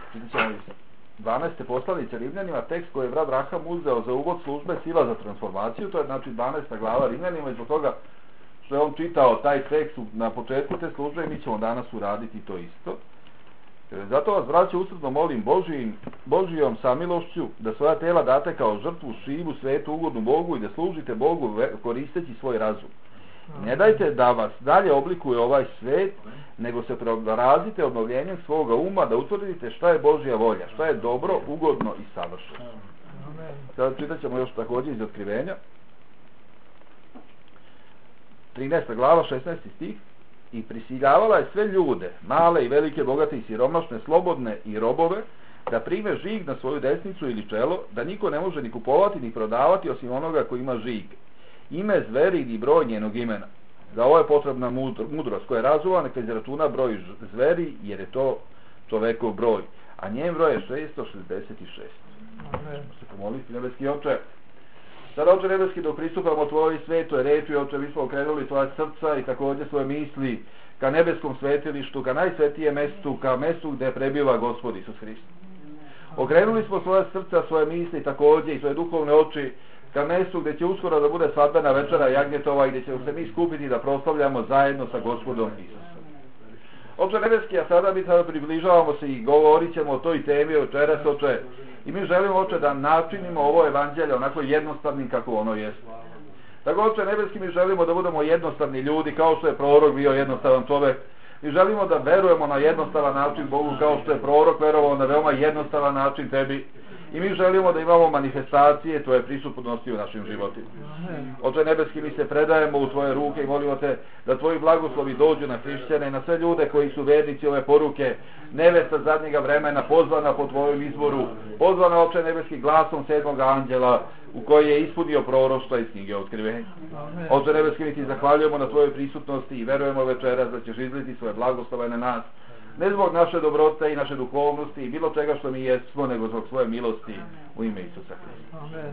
Čitat ćemo iz 12. poslanice Rimljanima, tekst koji je brat Raham uzeo za uvod službe Sila za transformaciju, to je znači 12. glava Rimljanima, i zbog toga što je on čitao taj tekst na početku te službe, mi ćemo danas uraditi to isto. Zato vas, braće, usrdno molim Božijom samilošću da svoja tela date kao žrtvu živu, svetu, ugodnu Bogu i da služite Bogu koristeći svoj razum. Ne dajte da vas dalje oblikuje ovaj svet, nego se preobrazite obnovljenjem svoga uma da utvrdite šta je Božja volja, šta je dobro, ugodno i savršeno. Sada čitat ćemo još također iz Otkrivenja. 13. glava, 16. stih. I prisiljavala je sve ljude, male i velike, bogate i siromašne, slobodne i robove, da prime žig na svoju desnicu ili čelo, da niko ne može ni kupovati ni prodavati osim onoga koji ima žig. Ime zveri i broj njenog imena. Za ovo je potrebna mudrost koja je razumna, neka izračuna broj zveri, jer je to čovekov broj. A njen broj je 666. Možemo se pomoliti, nebeski Oče. Sada, Oče nebeski, dok pristupamo tvojoj svetoj reči, Oče, mi smo okrenuli tvoja srca i također svoje misli ka nebeskom svetilištu, ka najsvetijem mestu, ka mestu gdje prebiva Gospod Isus Hristos. Okrenuli smo svoje srca, svoje misli također i svoje duhovne oči ka mestu gdje će uskoro da bude svadbena večera Jagnjetova i gdje ćemo se mi skupiti da proslavljamo zajedno sa Gospodom Isusom. Oče nebeski, a sada mi sada približavamo se i govorit ćemo o toj temi večeras, Oče, i mi želimo, Oče, da načinimo ovo evanđelje onako jednostavnim kako ono jeste. Tako, Oče nebeski, mi želimo da budemo jednostavni ljudi, kao što je prorok bio jednostavan čovjek. Mi želimo da verujemo na jednostavan način Bogu, kao što je prorok verovao na veoma jednostavan način tebi. I mi želimo da imamo manifestacije tvoje prisutnosti u našim životima. Oče nebeski, mi se predajemo u tvoje ruke i molimo te da tvoji blagoslovi dođu na hrišćane i na sve ljude koji su vernici ove poruke, nevesta zadnjega vremena, pozvana po tvojom izboru, pozvana, Oče nebeski, glasom 7. anđela u koji je ispunio proroštva iz knjige Otkrivenja. Oče nebeski, mi ti zahvaljujemo na tvojoj prisutnosti i verujemo večeras da ćeš izliti svoje blagoslove na nas. Ne zbog naše dobrote i naše duhovnosti i bilo čega što mi jesmo, nego zbog svoje milosti u ime Isusa Hrista. Amen.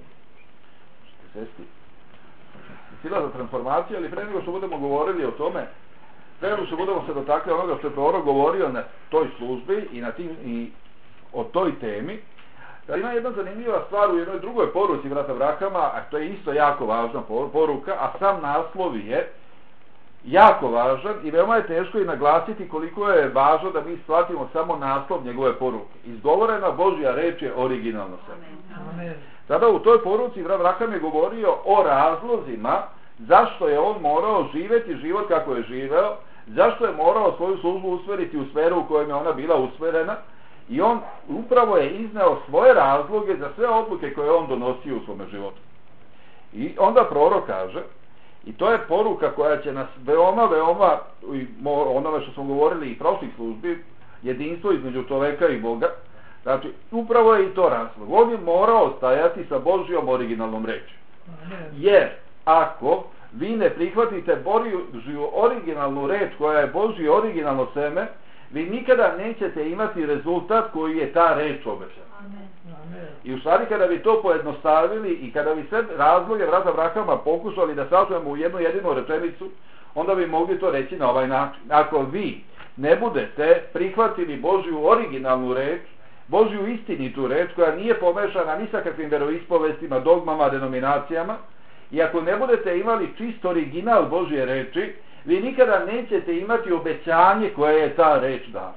Sila za transformaciju, ali pre nego što budemo govorili o tome, pre nego što budemo se dotakli onoga što je prorok govorio na toj službi i o toj temi, ima jedna zanimljiva stvar u jednoj drugoj poruci brata Brahama, a to je isto jako važna poruka, a sam naslov je jako važan i veoma je teško i naglasiti koliko je važno da mi shvatimo samo naslov njegove poruke. Izgovorena Božja reč je originalno sve. Sada u toj poruci brat Braham je govorio o razlozima zašto je on morao živjeti život kako je živeo, zašto je morao svoju službu usmeriti u sferu u kojoj je ona bila usmerena, i on upravo je izneo svoje razloge za sve odluke koje on donosio u svome životu. I onda prorok kaže, i to je poruka koja će nas veoma, onome što smo govorili i prošlih službi, jedinstvo između čoveka i Boga, znači upravo je i to razlog. On je morao stajati sa Božjom originalnom reči. Jer ako vi ne prihvatite Božju originalnu reč koja je Božje originalno seme, vi nikada nećete imati rezultat koji je ta reč obećana. I u stvari kada bi to pojednostavili i kada bi sve razloge brata Brahama pokušali da sažmemo u jednu jedinu rečenicu, onda bi mogli to reći na ovaj način. Ako vi ne budete prihvatili Božju originalnu reč, Božju istinitu reč koja nije pomešana ni sa kakvim veroispovestima, dogmama, denominacijama, i ako ne budete imali čist original Božje reči, vi nikada nećete imati obećanje koje je ta reč dala.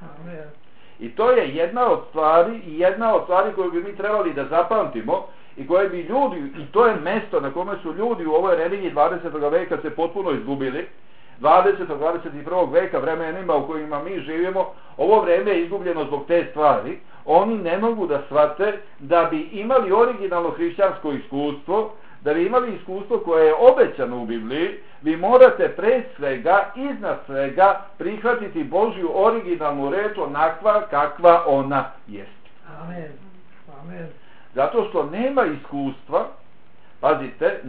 I to je jedna od stvari koju bi mi trebali da zapamtimo i koje bi ljudi, i to je mesto na kome su ljudi u ovoj religiji 20. veka se potpuno izgubili. 20. 21. veka, vremenima u kojima mi živimo, ovo vreme je izgubljeno zbog te stvari. Oni ne mogu da shvate da bi imali originalno hrišćansko iskustvo, da bi imali iskustvo koje je obećano u Bibliji, vi morate pre svega, iznad svega, prihvatiti Božju originalnu reč onakva kakva ona jeste. Amen. Amen. Zato što nema iskustva, pazite,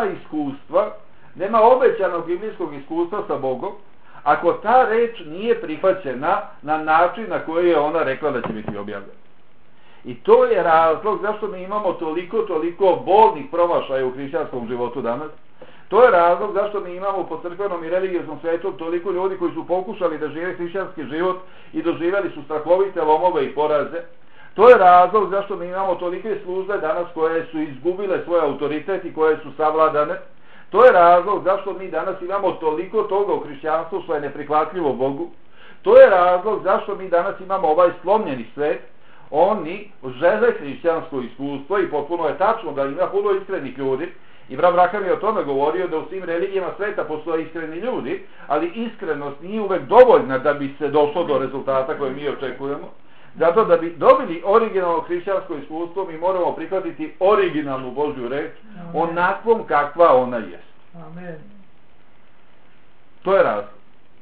nema obećanog biblijskog iskustva sa Bogom, ako ta reč nije prihvaćena na način na koji je ona rekla da će biti objavljena. I to je razlog zašto mi imamo toliko bolnih promašaja u hrišćanskom životu danas. To je razlog zašto mi imamo po crkvenom i religijskom svijetu toliko ljudi koji su pokušali da žive hrišćanski život i doživjeli su strahovite lomove i poraze. To je razlog zašto mi imamo tolike službe danas koje su izgubile svoj autoritet i koje su savladane. To je razlog zašto mi danas imamo toliko toga u hrišćanstvu što je neprihvatljivo Bogu. To je razlog zašto mi danas imamo ovaj slomljeni svet. Oni žele hrišćansko iskustvo i potpuno je tačno da ima puno iskrenih ljudi. I brat Braham je o tome govorio da u svim religijama sveta postoje iskreni ljudi, ali iskrenost nije uvek dovoljna da bi se došlo do rezultata koje mi očekujemo. Zato da bi dobili originalno hrišćansko iskustvo mi moramo prihvatiti originalnu Božju reč onakvom kakva ona jest. Amen. To je razlog.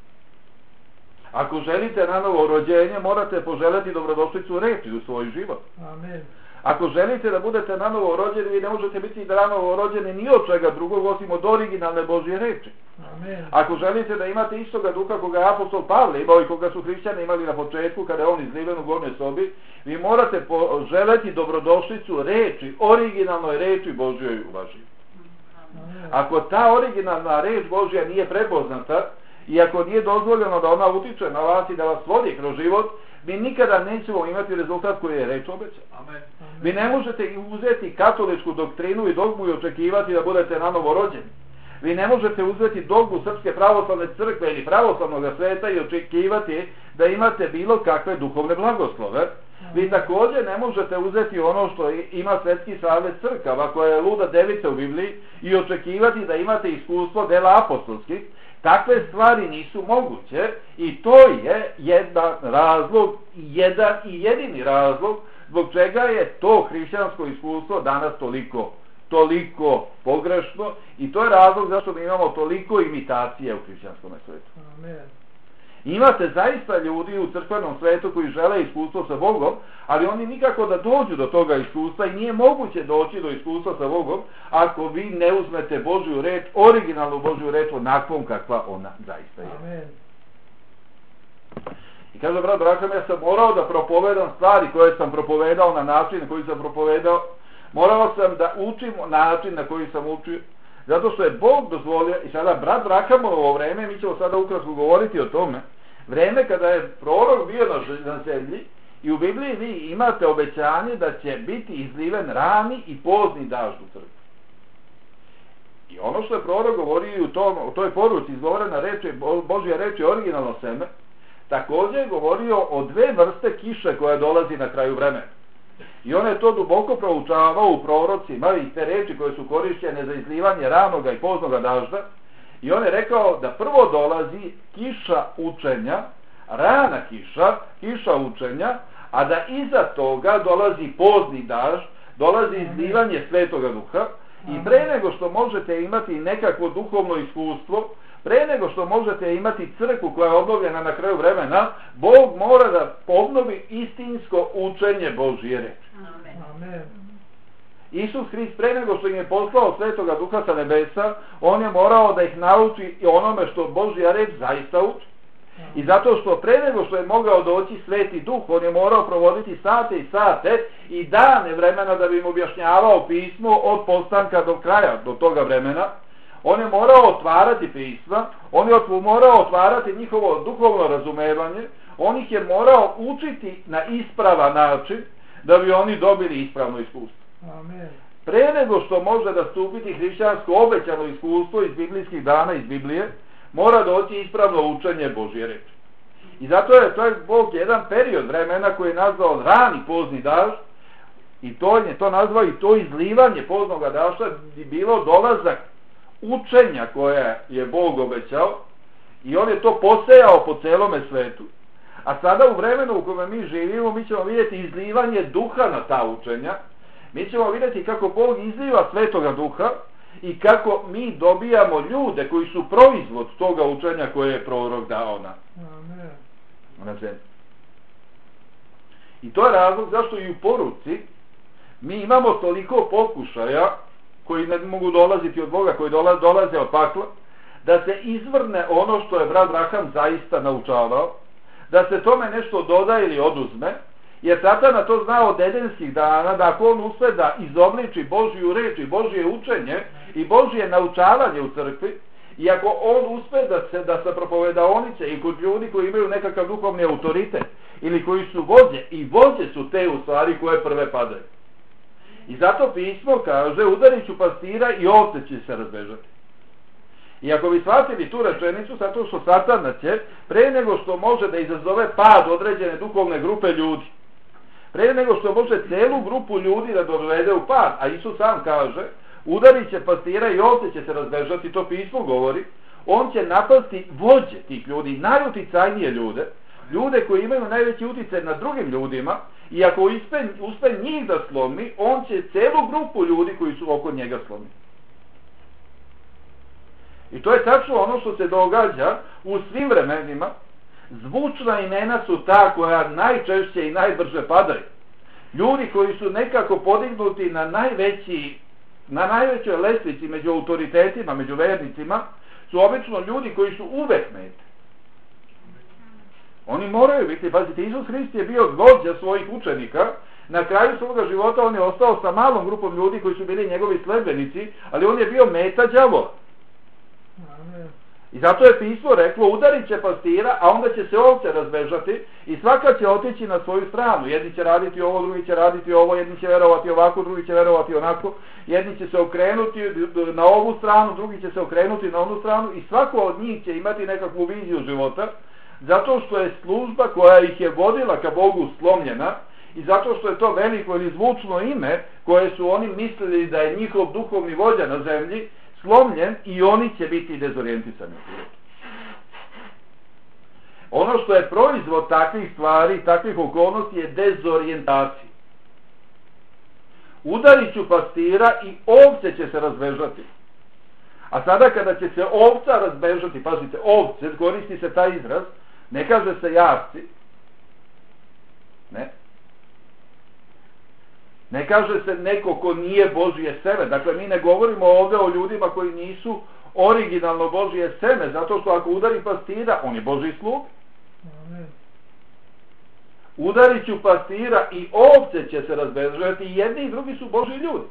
Ako želite na novo rođenje, morate poželjeti dobrodošlicu reči u svoj život. Amen. Ako želite da budete na novo rođeni, vi ne možete biti na novo rođeni ni od čega drugog osim od originalne Božje reči. Amen. Ako želite da imate istoga duha koga je apostol Pavle imao i koga su hrišćani imali na početku kada je on izliven u gornjoj sobi, vi morate poželjeti dobrodošlicu reči, originalnoj reči Božjoj u vašem. Ako ta originalna reč Božja nije prepoznata i ako nije dozvoljeno da ona utiče na vas i da vas vodi kroz život, mi nikada nećemo imati rezultat koji je reč obeća. Amen. Vi ne možete uzeti katoličku doktrinu i dogmu i očekivati da budete nanovo rođeni. Vi ne možete uzeti dogmu Srpske pravoslavne crkve ili pravoslavnog sveta i očekivati da imate bilo kakve duhovne blagoslove. Vi također ne možete uzeti ono što ima Svetski savez crkava, koja je luda devica u Bibliji, i očekivati da imate iskustvo dela apostolskih. Takve stvari nisu moguće i to je jedan razlog, jedan i jedini razlog zbog čega je to hrišćansko iskustvo danas toliko pogrešno i to je razlog zašto mi imamo toliko imitacije u hrišćanskom svijetu. Amen. Imate zaista ljudi u crkvenom svijetu koji žele iskustvo sa Bogom, ali oni nikako da dođu do toga iskustva i nije moguće doći do iskustva sa Bogom ako vi ne uzmete Božju reč, originalnu Božju reč onakvom kakva ona zaista je. Amen. I kaže brat Braham, ja sam morao da propovedam stvari koje sam propovedao na način na koji sam propovedao, morao sam da učim način na koji sam učio, zato što je Bog dozvolio. I sada brat Brahamovo vreme, mi ćemo sada ukratko govoriti o tome, vreme kada je prorok bio na zemlji i u Bibliji vi imate obećanje da će biti izliven rani i pozni dažd u crkvi. I ono što je prorok govorio u toj poruci izgovorena reči, Božja reč je originalno seme, također je govorio o dve vrste kiše koja dolazi na kraju vremena. I on je to duboko proučavao u prorocima i te reči koje su korišćene za izlivanje ranoga i poznoga dažda. I on je rekao da prvo dolazi kiša učenja, rana kiša, kiša učenja, a da iza toga dolazi pozni dažd, dolazi izlivanje Svetoga Duha. I pre nego što možete imati nekakvo duhovno iskustvo, pre nego što možete imati crkvu koja je obnovljena na kraju vremena, Bog mora da obnovi istinsko učenje Božje reči. Amen. Isus Hrist pre nego što im je poslao Svetoga Duha sa nebesa, on je morao da ih nauči i onome što Božja reč zaista uči. I zato što pre nego što je mogao doći Sveti Duh, on je morao provoditi sate i sate i dane vremena da bi im objašnjavao pismo od postanka do kraja, do toga vremena. On je morao otvarati pisma, on je morao otvarati njihovo duhovno razumevanje, on ih je morao učiti na ispravan način da bi oni dobili ispravno iskustvo. Amen. Pre nego što može da stupiti hrišćansko obećano iskustvo iz biblijskih dana, iz Biblije, mora doći ispravno učenje Božje reči. I zato je to Bog jedan period vremena koji je nazvao rani pozni dažd i to je to nazvao i to izlivanje poznoga dažda bi bilo dolazak učenja koje je Bog obećao i on je to posejao po celome svetu. A sada u vremenu u kojem mi živimo mi ćemo vidjeti izlivanje duha na ta učenja. Mi ćemo vidjeti kako Bog izliva Svetoga Duha i kako mi dobijamo ljude koji su proizvod toga učenja koje je prorok dao na zemlji. I to je razlog zašto i u poruci mi imamo toliko pokušaja koji ne mogu dolaziti od Boga, koji dolaze od pakla, da se izvrne ono što je brat Braham zaista naučavao, da se tome nešto doda ili oduzme, jer Satana to zna od edenskih dana, da ako on uspe da izobliči Božju reč i Božje učenje i Božje naučavanje u crkvi, i ako on uspe da sa propovedaonice i kod ljudi koji imaju nekakav duhovni autoritet ili koji su vođe, i vođe su te u stvari koje prve padaju. I zato pismo kaže, udarit ću pastira i ovce će se razbežati. I ako bi shvatili tu rečenicu, zato što Satan će, pre nego što može da izazove pad određene duhovne grupe ljudi, pre nego što može celu grupu ljudi da dovede u pad, a Isus sam kaže, udarit će pastira i ovce će se razbežati, to pismo govori, on će napasti vođe tih ljudi, najuticajnije ljude, ljude koji imaju najveći uticaj nad drugim ljudima, i ako uspe njih da slomi, on će celu grupu ljudi koji su oko njega slomiti. I to je tačno ono što se događa u svim vremenima. Zvučna imena su ta koja najčešće i najbrže padaju. Ljudi koji su nekako podignuti na najvećoj lestvici među autoritetima, među vernicima, su obično ljudi koji su uvek mete. Oni moraju biti, pazite, Isus Hrist je bio vođa svojih učenika, na kraju svoga života on je ostao sa malom grupom ljudi koji su bili njegovi sledbenici, ali on je bio meta đavola. I zato je pismo reklo, udarit će pastira, a onda će se ovce razbežati i svaka će otići na svoju stranu. Jedni će raditi ovo, drugi će raditi ovo, jedni će verovati ovako, drugi će verovati onako, jedni će se okrenuti na ovu stranu, drugi će se okrenuti na onu stranu, i svako od njih će imati nekakvu viziju života, zato što je služba koja ih je vodila ka Bogu slomljena, i zato što je to veliko ili zvučno ime koje su oni mislili da je njihov duhovni vođa na zemlji slomljen, i oni će biti dezorijentisani. Ono što je proizvod takvih stvari, takvih okolnosti, je dezorijentacija. Udarit ću pastira i ovce će se razbežati. A sada kada će se ovca razbežati, pazite, ovce, koristi se taj izraz, ne kaže se jarci, ne kaže se neko ko nije Božje seme. Dakle, mi ne govorimo ovdje o ljudima koji nisu originalno Božje seme, zato što ako udari pastira, on je Božji slug. Udarit ću pastira i ovce će se razbežati, i jedni i drugi su Božji ljudi.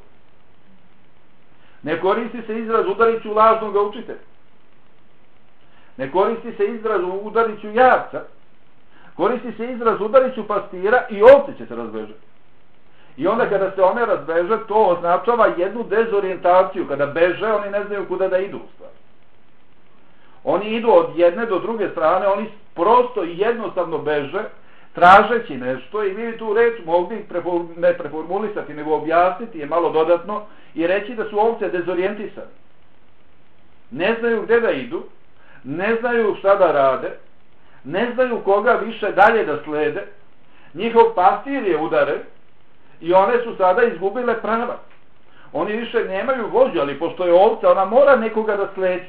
Ne koristi se izraz udarit ću lažnog učitelja. Ne koristi se izraz udarit ću jarca. Koristi se izraz udarit ću pastira i ovce će se razbežati. I onda kada se one razbeže, to označava jednu dezorijentaciju. Kada beže, oni ne znaju kuda da idu u stvari. Oni idu od jedne do druge strane, oni prosto i jednostavno beže, tražeći nešto, i vi tu reč mogli ne preformulisati, nego objasniti je malo dodatno i reći da su ovce dezorijentisane. Ne znaju gde da idu, ne znaju šta da rade, ne znaju koga više dalje da slede, njihov pastir je udaren, i one su sada izgubile prava. Oni više nemaju vođu, ali pošto je ovca, ona mora nekoga da sledi.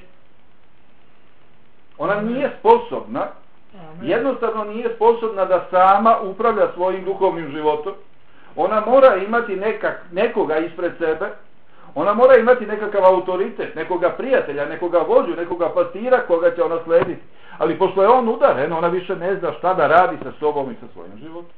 Ona nije sposobna, jednostavno nije sposobna da sama upravlja svojim duhovnim životom. Ona mora imati nekoga ispred sebe, ona mora imati nekakav autoritet, nekoga prijatelja, nekoga vođu, nekoga pastira koga će ona slediti. Ali pošto je on udaren, ona više ne zna šta da radi sa sobom i sa svojim životom.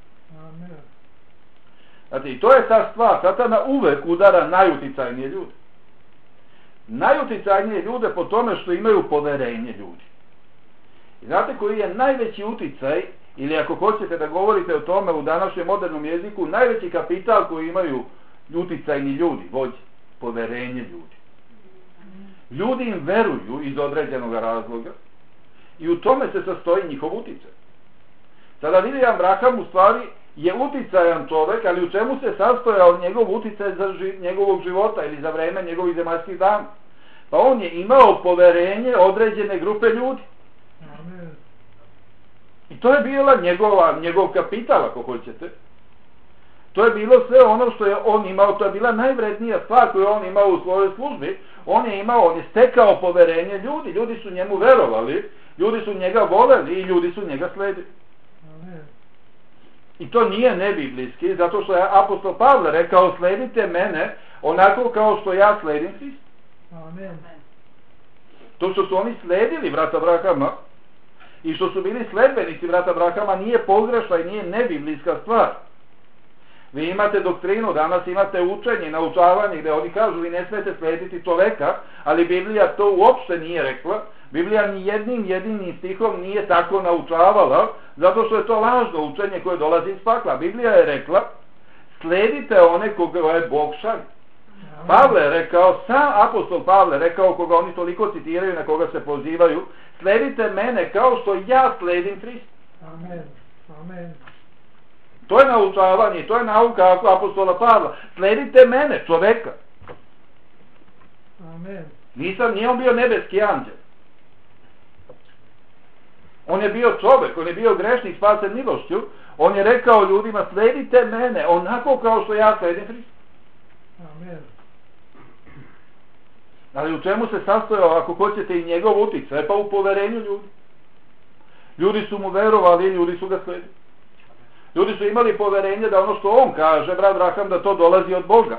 Znači, i to je ta stvar. Satana uvek udara najuticajnije ljude. Najuticajnije ljude po tome što imaju poverenje ljudi. I znate koji je najveći uticaj, ili ako hoćete da govorite o tome u današnjem modernom jeziku, najveći kapital koji imaju uticajni ljudi, vođe, poverenje ljudi. Ljudi im veruju iz određenog razloga i u tome se sastoji njihov uticaj. Sada William Branham u stvari je uticajan čovek, ali u čemu se sastojao njegov uticaj za njegovog života ili za vreme njegovih zemaljskih dana? Pa on je imao poverenje određene grupe ljudi. I to je bila njegov kapital, ako hoćete. To je bilo sve ono što je on imao, to je bila najvrednija stvar koju on imao u svojoj službi. On je stekao poverenje ljudi, ljudi su njemu verovali, ljudi su njega voleli i ljudi su njega sledili. I to nije nebiblijski, zato što je apostol Pavle rekao, sledite mene onako kao što ja sledim Hrista. To što su oni sledili brata Branhama i što su bili sledbenici brata Branhama nije pogrešna i nije nebiblijska stvar. Vi imate doktrinu, danas imate učenje i naučavanje gdje oni kažu vi ne smijete slijediti čoveka, ali Biblija to uopšte nije rekla. Biblija ni jednim jedinim stihom nije tako naučavala, zato što je to lažno učenje koje dolazi iz pakla. Biblija je rekla, slijedite one koga je Bog šalje. Pavle je rekao, sam apostol Pavle rekao, koga oni toliko citiraju, na koga se pozivaju, slijedite mene kao što ja slijedim Hrista. Amen. Amen. To je naučavanje, to je nauka apostola Pavla. Slijedite mene, čoveka. Amen. Nije on bio nebeski anđel. On je bio čovjek, on je bio grešnik spasen milošću. On je rekao ljudima, slijedite mene, onako kao što ja slijedim Hrista. Amen. Ali u čemu se sastojao, ako hoćete, i njegov uticaj? Pa u poverenju ljudi. Ljudi su mu verovali, ljudi su ga slijedili. Ljudi su imali poverenje da ono što on kaže, brat Braham, da to dolazi od Boga.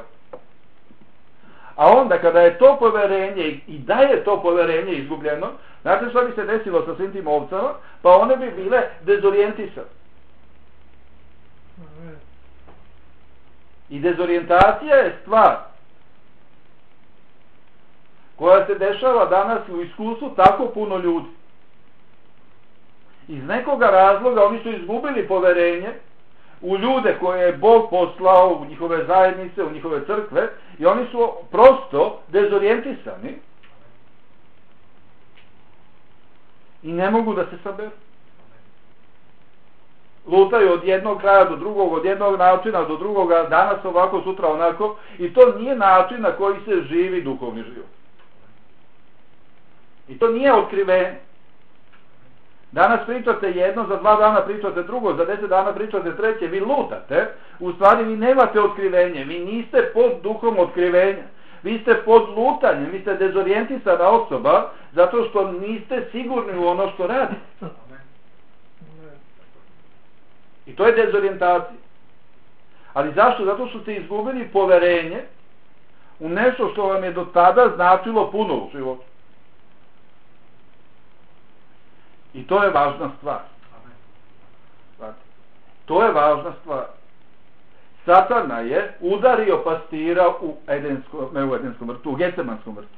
A onda kada je to poverenje i da je to poverenje izgubljeno, znate što bi se desilo sa svim tim ovcama? Pa one bi bile dezorijentisane. I dezorijentacija je stvar koja se dešava danas u iskustvu tako puno ljudi. Iz nekoga razloga oni su izgubili poverenje u ljude koje je Bog poslao, u njihove zajednice, u njihove crkve, i oni su prosto dezorijentisani i ne mogu da se saberu. Lutaju od jednog kraja do drugog, od jednog načina do drugoga, danas ovako, sutra onako, i to nije način na koji se živi duhovni život. I to nije otkrivenje. Danas pričate jedno, za 2 dana pričate drugo, za 10 dana pričate treće, vi lutate, u stvari vi nemate otkrivenje, vi niste pod duhom otkrivenja, vi ste pod lutanjem, vi ste dezorijentisana osoba, zato što niste sigurni u ono što radite. I to je dezorijentacija. Ali zašto? Zato što ste izgubili poverenje u nešto što vam je do tada značilo puno u životu. I to je važna stvar. To je važna stvar. Satana je udario pastira u Edenskom vrtu, u Getsemanskom vrtu.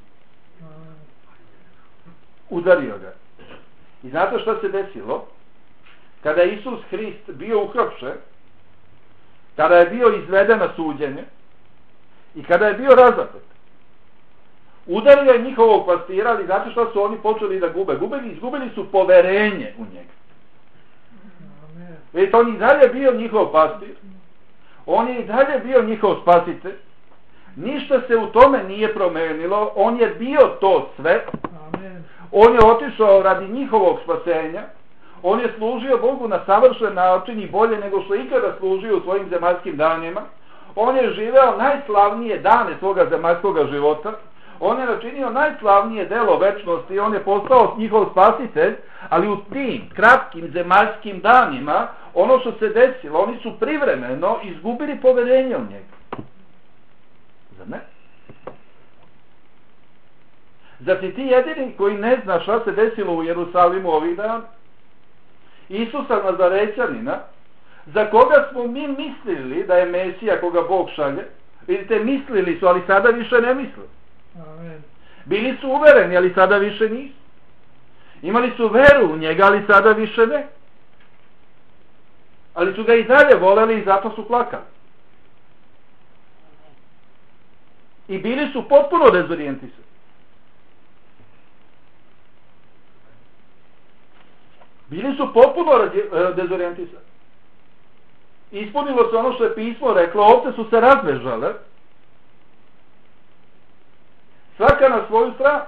Udario ga. I znate što se desilo? Kada je Isus Hrist bio uhapšen, kada je bio izveden na suđenje i kada je bio razapet, udario je njihovog pastira, ali znate što su oni počeli da gube? Izgubili su poverenje u njega. Vidite, on i dalje bio njihov pastir, on je i dalje bio njihov spasitelj, ništa se u tome nije promenilo, on je bio to sve, on je otišao radi njihovog spasenja, on je služio Bogu na savršen način i bolje nego što ikada služio u svojim zemaljskim danima, on je živeo najslavnije dane svoga zemaljskog života, on je načinio najslavnije delo večnosti, on je postao njihov spasitelj, ali u tim kratkim zemaljskim danima, ono što se desilo, oni su privremeno izgubili poverenje u njega. Zar ne? Zar si ti jedini koji ne zna šta se desilo u Jerusalimu ovih dana? Isusa Nazarećanina, za koga smo mi mislili da je Mesija koga Bog šalje, vidite, mislili su, ali sada više ne misle. Amen. Bili su uvereni, ali sada više nisu. Imali su veru u njega, ali sada više ne. Ali su ga i dalje voleli i zato su plakali. I bili su potpuno dezorijentisani. Bili su potpuno dezorijentisani. Ispunilo se ono što je pismo reklo, ovce su se razbežale, svaka na svoju stranu.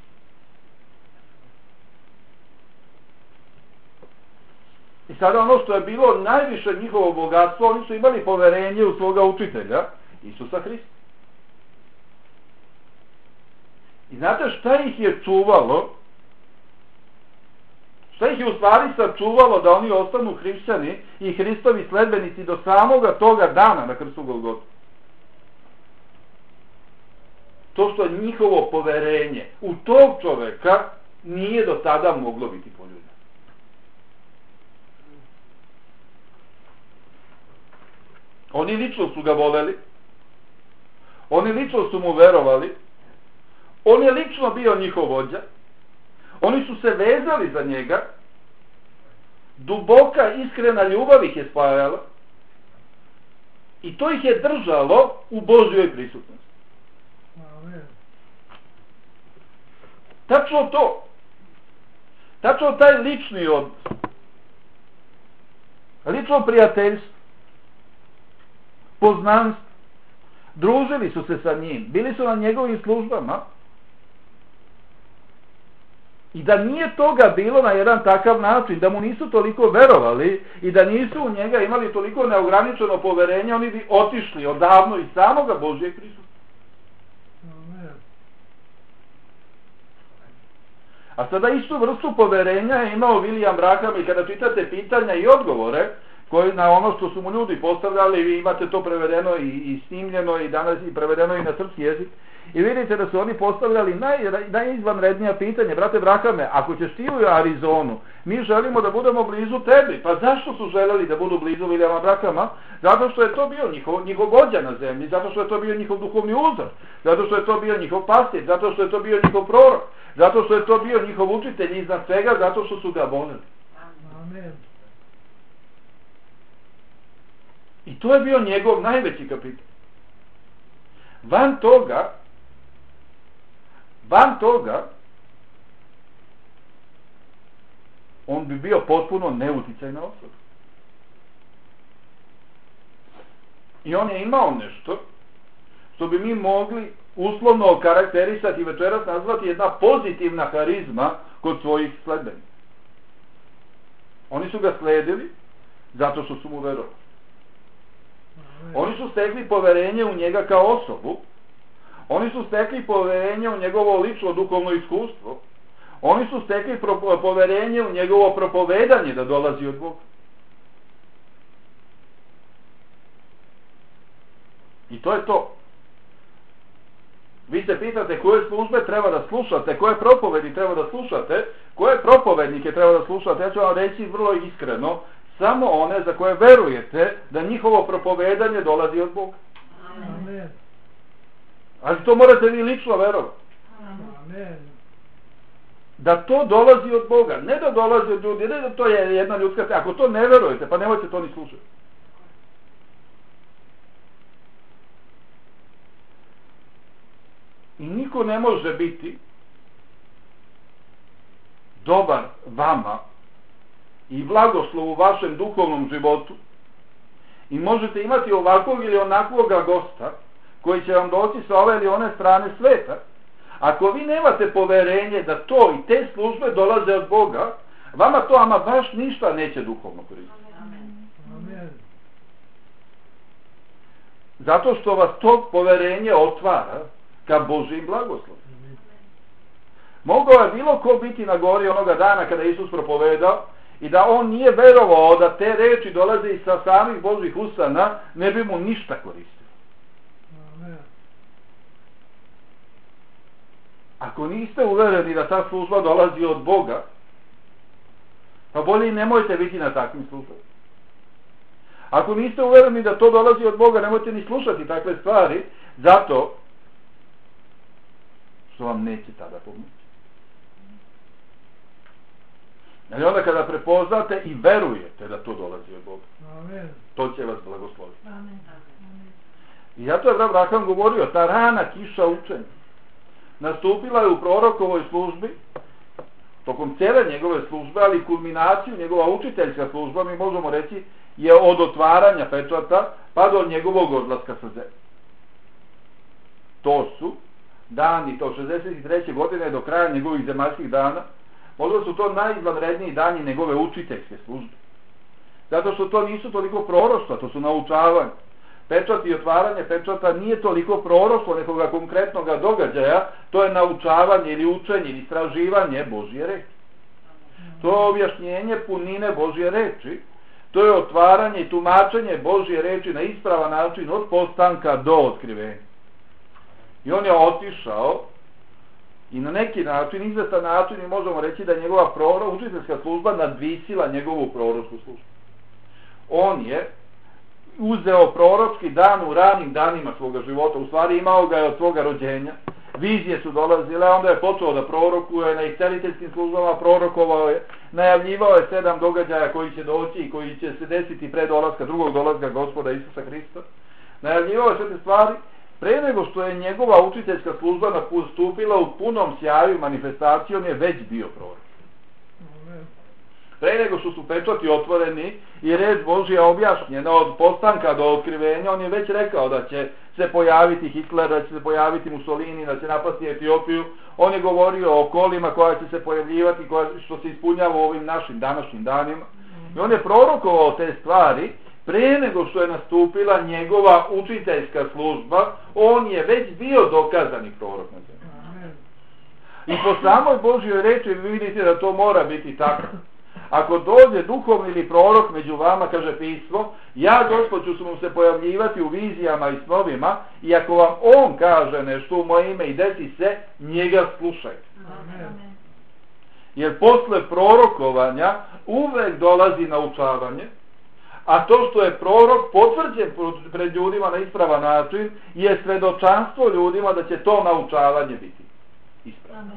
I sada ono što je bilo najviše njihovo bogatstvo, oni su imali poverenje u svoga učitelja, Isusa Hrista. I znate šta ih je čuvalo? Šta ih je u stvari sačuvalo da oni ostanu hrišćani i Hristovi sledbenici do samoga toga dana na krstu Golgote? To što njihovo poverenje u tog čoveka nije do tada moglo biti poljubljeno. Oni lično su ga voleli, oni lično su mu verovali, on je lično bio njihov vođa, oni su se vezali za njega, duboka, iskrena ljubav ih je spajala i to ih je držalo u Božjoj prisutnosti. Amen. Tačno to. Tačno taj lični odnos. Lično prijateljstvo. Poznanstvo. Družili su se sa njim. Bili su na njegovim službama. I da nije toga bilo na jedan takav način, da mu nisu toliko verovali i da nisu u njega imali toliko neograničeno poverenje, oni bi otišli odavno iz samoga Božjeg prisustva. Amen. A sada istu vrstu poverenja je imao William Branham i kada čitate pitanja i odgovore koji na ono što su mu ljudi postavljali, vi imate to prevedeno i snimljeno i danas i prevedeno i na srpski jezik, i vidite da su oni postavljali najizvanrednija pitanje. Brate Branhame, ako ćeš ti u Arizonu, mi želimo da budemo blizu tebi. Pa zašto su želeli da budu blizu Williama Branhama? Zato što je to bio njihov vođa na zemlji, zato što je to bio njihov duhovni uzor, zato što je to bio njihov pastir, zato što je to bio njihov prorok, zato što je to bio njihov učitelj i iznad svega zato što su ga voleli. Amen. I to je bio njegov najveći kapital. Van toga on bi bio potpuno neuticajna osoba. I on je imao nešto što bi mi mogli uslovno karakterisati i večeras nazvati jedna pozitivna harizma kod svojih sledbenika. Oni su ga sledili zato što su mu verovali. Oni su stekli poverenje u njega kao osobu. Oni su stekli poverenje u njegovo lično duhovno iskustvo. Oni su stekli poverenje u njegovo propovedanje da dolazi od Boga. I to je to. Vi se pitate koje službe treba da slušate, koje propovedi treba da slušate, koje propovednike treba da slušate. Ja ću vam reći vrlo iskreno, samo one za koje verujete da njihovo propovedanje dolazi od Boga. Amen. Ali to morate vi lično verovati. Amen. Da to dolazi od Boga, ne da dolazi od ljudi, ne da to je jedna ljudska. Ako to ne verujete, pa nemojte to ni slušati. I niko ne može biti dobar vama i blagoslov u vašem duhovnom životu i možete imati ovakvog ili onakvoga gosta koji će vam doći sa ove ili one strane sveta. Ako vi nemate poverenje da to i te službe dolaze od Boga, vama to ama baš ništa neće duhovno koristiti. Amen. Zato što vas to poverenje otvara ka Božjim blagoslovom. Mogao je bilo ko biti na gori onoga dana kada Isus propovedao i da on nije verovao da te reči dolaze iz sa samih Božjih usana, ne bi mu ništa koristilo. Amen. Ako niste uvereni da ta služba dolazi od Boga, pa bolje i nemojte biti na takvim službama. Ako niste uvereni da to dolazi od Boga, nemojte ni slušati takve stvari, zato što vam neće tada pomoći. Ali onda kada prepoznate i verujete da to dolazi od Boga, Amen. to će vas blagosloviti. Amen. I zato je Branham govorio, ta rana kiša učenja nastupila je u prorokovoj službi, tokom cijele njegove službe, ali kulminaciju, njegova učiteljska služba, mi možemo reći, je od otvaranja pečata pa do njegovog odlaska sa zemlje. To su dani, to 63. godine do kraja njegovih zemaljskih dana, možda su to najizvanredniji dani njegove učiteljske službe. Zato što to nisu toliko proroštva, to su naučavanje. Pečat i otvaranje pečata nije toliko proroštvo nekoga konkretnog događaja, to je naučavanje ili učenje ili istraživanje Božje reči. To je objašnjenje punine Božje reči, to je otvaranje i tumačenje Božje reči na ispravan način od postanka do otkrivenja. I on je otišao i na neki način, izvestan način, mi možemo reći da je njegova učiteljska služba nadvisila njegovu proročku službu. On je uzeo proročki dan u ranim danima svoga života, u stvari imao ga je od svoga rođenja, vizije su dolazile, onda je počeo da prorokuje, na isceliteljskim službama prorokovao je, najavljivao je 7 događaja koji će doći i koji će se desiti pre dolaska, drugog dolaska Gospoda Isusa Hrista. Najavljivao je sve te stvari, pre nego što je njegova učiteljska služba nastupila u punom sjaju i manifestaciji, on je već bio prorok. Pre nego što su pečati otvoreni i reč Božja objašnjena od postanka do otkrivenja, on je već rekao da će se pojaviti Hitler, da će se pojaviti Mussolini, da će napasti Etiopiju. On je govorio o kolima koja će se pojavljivati, što se ispunjava u ovim našim današnjim danima. I on je prorokovao te stvari pre nego što je nastupila njegova učiteljska služba. On je već bio dokazani prorok na zemlji. I po samoj Božjoj reči vi vidite da to mora biti tako. Ako dođe duhovni ili prorok među vama, kaže pismo, ja Gospod ću mu se pojavljivati u vizijama i snovima, i ako vam on kaže nešto u moje ime i desi se, njega slušajte. Amen. Jer posle prorokovanja uvek dolazi naučavanje, a to što je prorok potvrđen pred ljudima na ispravan način je svedočanstvo ljudima da će to naučavanje biti ispravno.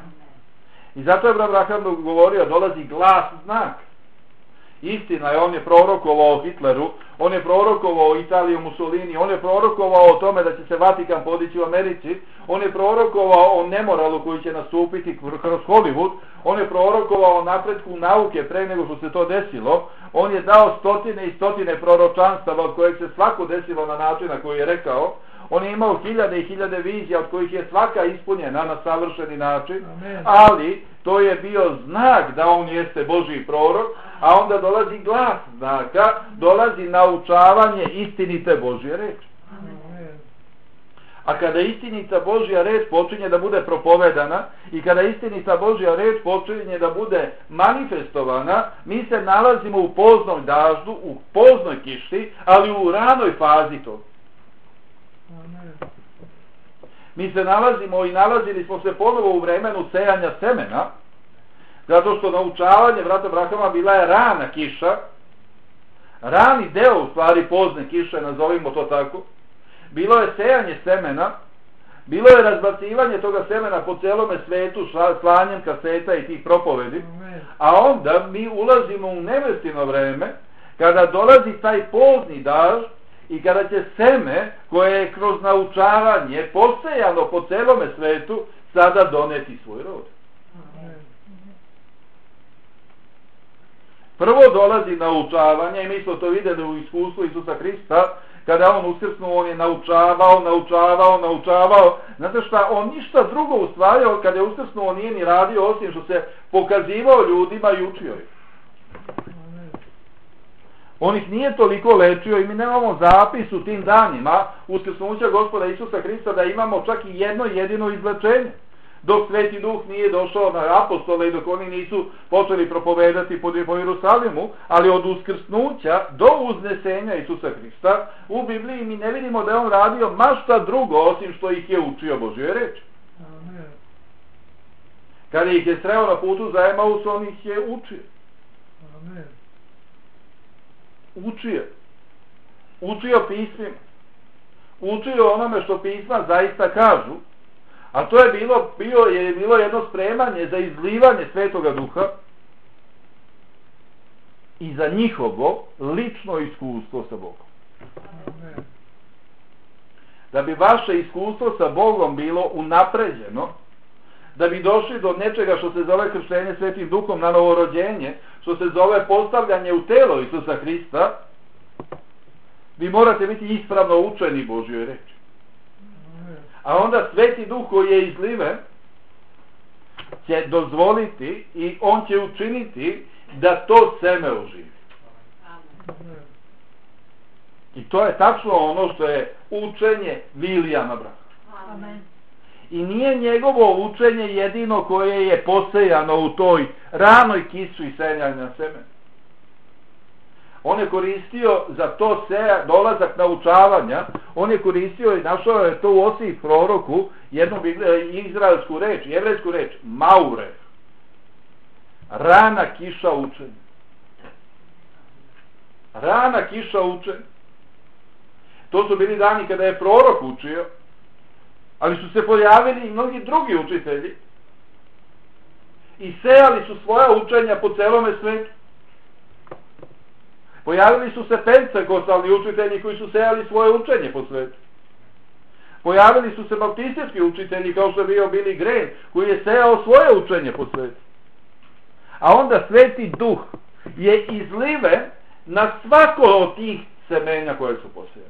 I zato je Abraham govorio, dolazi glas, znak. Istina je, on je prorokovao o Hitleru, on je prorokovao o Italiji, Mussolini, on je prorokovao o tome da će se Vatikan podići u Americi, on je prorokovao o nemoralu koji će nastupiti kroz Hollywood, on je prorokovao o napretku nauke pre nego što se to desilo, on je dao stotine i stotine proročanstava od kojeg se svako desilo na način na koji je rekao. On je imao hiljade i hiljade vizija od kojih je svaka ispunjena na savršeni način. Amen. Ali to je bio znak da on jeste Božji prorok, a onda dolazi glas znaka, dolazi naučavanje istinite Božje reči. Amen. A kada istinita Božja reč počinje da bude propovedana i kada istinita Božja reč počinje da bude manifestovana, mi se nalazimo u poznom daždu, u poznoj kiši, ali u ranoj fazi toga. Amen. Mi se nalazimo i nalazili smo se ponovo u vremenu sejanja semena, zato što naučavanje brata Abrahama bila je rana kiša, rani deo u stvari pozne kiše, nazovimo to tako. Bilo je sejanje semena, bilo je razbacivanje toga semena po celome svetu slanjem kaseta i tih propovedi, Amen. a onda mi ulazimo u nevestino vreme kada dolazi taj pozni daž i kada će seme koje je kroz naučavanje posejano po celome svetu sada doneti svoj rod. Amen. Prvo dolazi naučavanje i mi smo to vidjeli u iskustvu Isusa Hrista. Kada on uskrsnuo, on je naučavao. Znate šta, on ništa drugo u stvari, kada je uskrsnuo, nije ni radio osim što se pokazivao ljudima i učio ih. Amen. On ih nije toliko lečio i mi nemamo zapis u tim danima uskrsnuća Gospoda Isusa Hrista da imamo čak i jedno jedino izlečenje. Dok Sveti Duh nije došao na apostole i dok oni nisu počeli propovedati po Jerusalimu, ali od uskrsnuća do uznesenja Isusa Hrista u Bibliji mi ne vidimo da je on radio mašta drugo osim što ih je učio Božjoj reči. Amen. Kada ih je sreo na putu za Emaus, on ih je učio. Amen. Učio pismima. Učio onome što pisma zaista kažu. A to je bilo jedno spremanje za izlivanje Svetoga Duha i za njihovo lično iskustvo sa Bogom. Amen. Da bi vaše iskustvo sa Bogom bilo unapređeno, da bi došli do nečega što se zove krštenje Svetim Duhom na novorođenje, što se zove postavljanje u telo Isusa Hrista, vi morate biti ispravno učeni Božjoj reči. A onda Sveti Duh koji je izliven će dozvoliti i on će učiniti da to seme oživi. Amen. I to je tačno ono što je učenje Vilijama brata. Amen. I nije njegovo učenje jedino koje je posejano u toj ranoj kisu i senjanja semena. On je koristio za to dolazak naučavanja, on je koristio i našao je to u Osiji proroku jednu izraelsku reč, jevrejsku reč, maure. Rana kiša učenja. Rana kiša učenja. To su bili dani kada je prorok učio, ali su se pojavili i mnogi drugi učitelji i sejali su svoja učenja po celome svetu. Pojavili su se pentekostalni učitelji koji su sejali svoje učenje po svetu. Pojavili su se baptistički učitelji kao što je bio Billy Graham koji je sejao svoje učenje po svetu. A onda Sveti Duh je izliven na svako od tih semenja koje su posejane.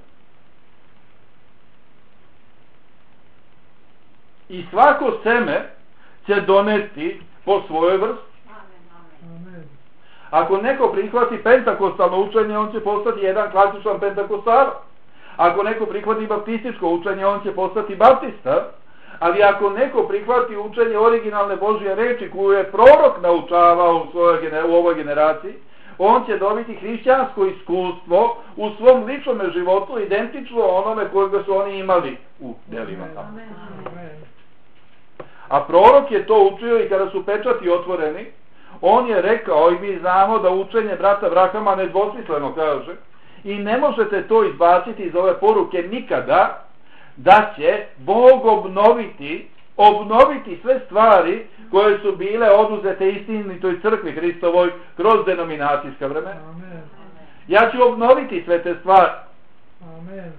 I svako seme će doneti po svojoj vrsti. Amen. Ako neko prihvati pentakostalno učenje, on će postati jedan klasičan pentakostalac. Ako neko prihvati baptističko učenje, on će postati baptista. Ali ako neko prihvati učenje originalne Božje reči koju je prorok naučavao u ovoj generaciji, on će dobiti hrišćansko iskustvo u svom ličnom životu identično onome kojega su oni imali u delima tamo. Amen. A prorok je to učio i kada su pečati otvoreni, on je rekao, i mi znamo da učenje brata Brahama nedvosmisleno kaže, i ne možete to izbaciti iz ove poruke nikada, da će Bog obnoviti sve stvari koje su bile oduzete istinitoj crkvi Hristovoj kroz denominacijska vremena. Amen. Ja ću obnoviti sve te stvari. Amen.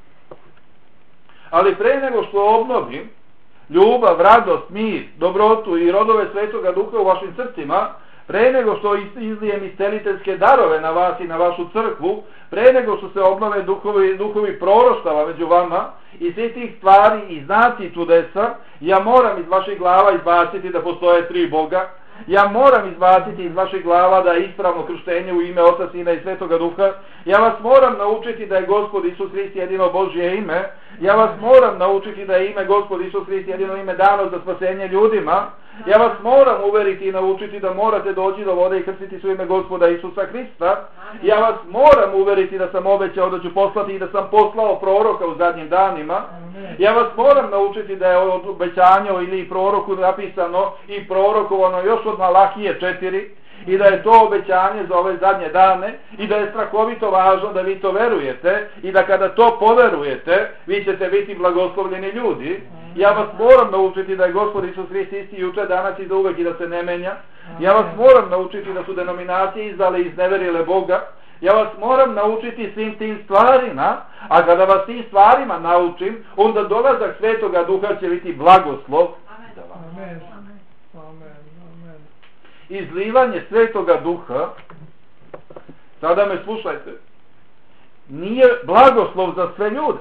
Ali pre nego što obnovim ljubav, radost, mir, dobrotu i rodove Svetoga Duha u vašim srcima, pre nego što izlijem isceliteljske darove na vas i na vašu crkvu, pre nego što se obnove duhovi proroštava među vama i svi tih stvari i znaci čudesa, ja moram iz vaših glava izbaciti da postoje 3 Boga. Ja moram izbaciti iz vaših glava da je ispravno krštenje u ime Oca, Sina i Svetoga Duha. Ja vas moram naučiti da je Gospod Isus Hrist jedino Božje ime. Ja vas moram naučiti da je ime Gospod Isus Hrist jedino ime dano za spasenje ljudima. Ja vas moram uveriti i naučiti da morate doći do vode i krstiti se u ime Gospoda Isusa Hrista. Ja vas moram uveriti da sam obećao da ću poslati i da sam poslao proroka u zadnjim danima. Ja vas moram naučiti da je od obećanja ili proroku napisano i prorokovano još od Malahije 4 i da je to obećanje za ove zadnje dane i da je strahovito važno da vi to verujete i da kada to poverujete vi ćete biti blagoslovljeni ljudi. Ja vas moram naučiti da je Gospod Isus Hrist isti juče, danas i za uvek i da se ne menja. Ja vas moram naučiti da su denominacije izdale i izneverile Boga. Ja vas moram naučiti svim tim stvarima, a kada vas tim stvarima naučim, onda dolazak Svetoga Duha će biti blagoslov za vas. Amen. Amen. Amen. Izlivanje Svetoga Duha, sada me slušajte, nije blagoslov za sve ljude.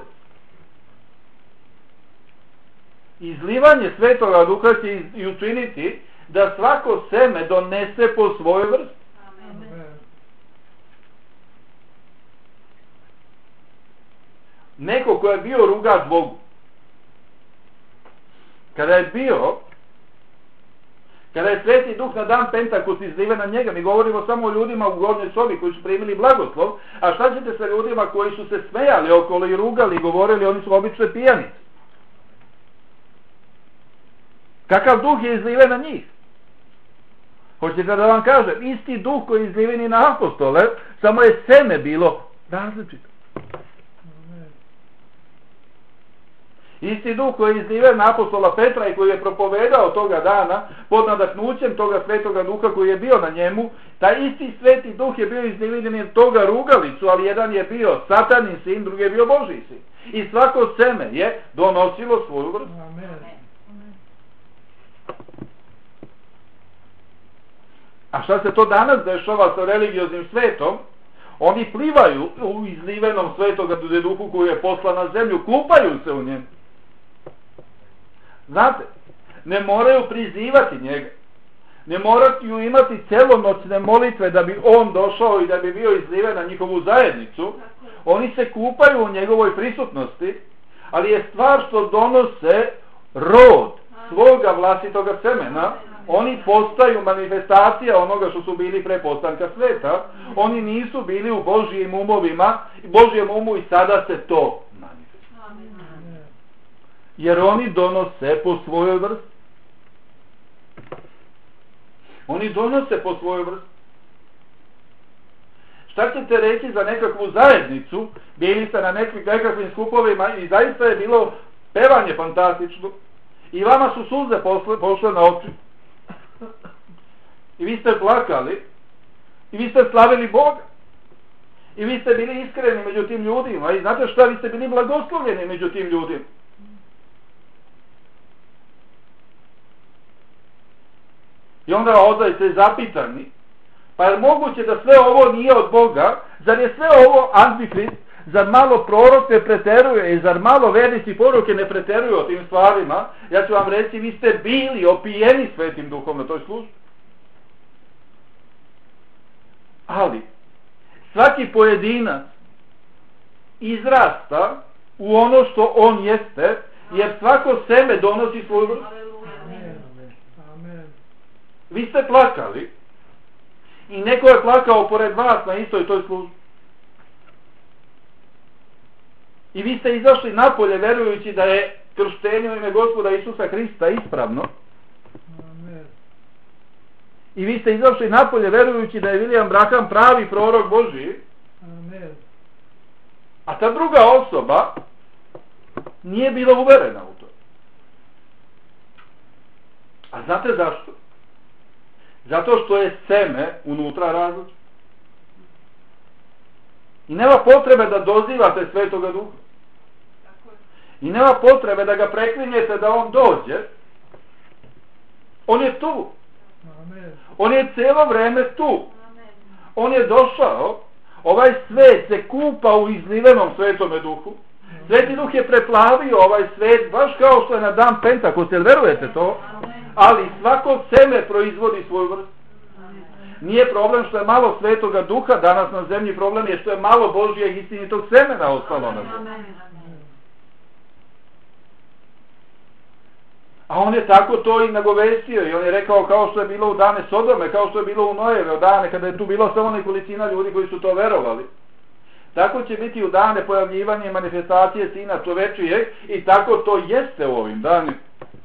Izlivanje Svetoga Duha će i učiniti da svako seme donese po svojoj vrsti. Amen. Neko ko je bio rugat Bogu, kada je Sveti Duh na dan Pentakost izliven na njega, mi govorimo samo o ljudima u gornjoj sobi koji su primili blagoslov, a šta ćete sa ljudima koji su se smejali okolo i rugali i govorili, oni su obične pijanice? Kakav duh je izliven na njih? Hoćete da vam kažem, isti duh koji je izliven i na apostole, samo je seme bilo različito. Isti duh koji je izliven na apostola Petra i koji je propovedao toga dana pod nadahnućem toga Svetoga Duha koji je bio na njemu, taj isti Sveti Duh je bio izliven od toga rugalicu, ali jedan je bio Satanin sin, drugi je bio Božji sin. I svako seme je donosilo svoju vrstu. Amen. A šta se to danas dešava sa religioznim svetom? Oni plivaju u izlivenom Svetoga Duhu koji je poslan na zemlju, kupaju se u njemu. Znate, ne moraju prizivati njega. Ne moraju imati celonoćne molitve da bi on došao i da bi bio izliven na njihovu zajednicu. Oni se kupaju u njegovoj prisutnosti, ali je stvar što donose rod svoga vlastitoga semena. Oni postaju manifestacija onoga što su bili pre postanka sveta. Oni nisu bili u Božjim umovima, Božjem umu i sada se to manifestuje. Jer oni donose po svojoj vrsti. Oni donose po svojoj vrsti. Šta ćete reći za nekakvu zajednicu? Bili ste na nekakvim skupovima i zaista je bilo pevanje fantastično. I vama su suze pošle na oči. I vi ste plakali. I vi ste slavili Boga. I vi ste bili iskreni među tim ljudima. I znate šta? Vi ste bili blagoslovljeni među tim ljudima. I onda odajte zapitani. Pa je moguće da sve ovo nije od Boga? Zar je sve ovo antikrist? Zar malo prorok ne preteruje? I zar malo vernici poruke ne preteruju o tim stvarima? Ja ću vam reći, vi ste bili opijeni Svetim Duhom na toj službi. Ali, svaki pojedinac izrasta u ono što on jeste, jer svako seme donosi svoju vrstu. Amen. Vi ste plakali i neko je plakao pored vas na istoj toj službi. I vi ste izašli napolje verujući da je krštenje u ime Gospoda Isusa Hrista ispravno. Amen. I vi ste izašli napolje verujući da je William Branham pravi prorok Božji. Amen. A ta druga osoba nije bila uverena u to. A znate zašto? Zato što je seme unutra različito. I nema potrebe da dozivate Svetoga Duha. I nema potrebe da ga preklinjete da on dođe. On je tu. Amen. On je cijelo vrijeme tu. On je došao. Ovaj svet se kupa u izlivenom Svetome Duhu. Sveti Duh je preplavio ovaj svet baš kao što je na dan Pentakosta. Jel verujete to? Ali svako seme proizvodi svoju vrstu. Nije problem što je malo Svetoga Duha danas na zemlji, problem je što je malo Božijeg istinitog semena ostalo na zemlji. A on je tako to i nagovestio i on je rekao kao što je bilo u dane Sodome, kao što je bilo u Nojeve, u dane kada je tu bilo samo nekolicina ljudi koji su to verovali. Tako će biti u dane pojavljivanja i manifestacije Sina čovečijeg i tako to jeste u ovim danima.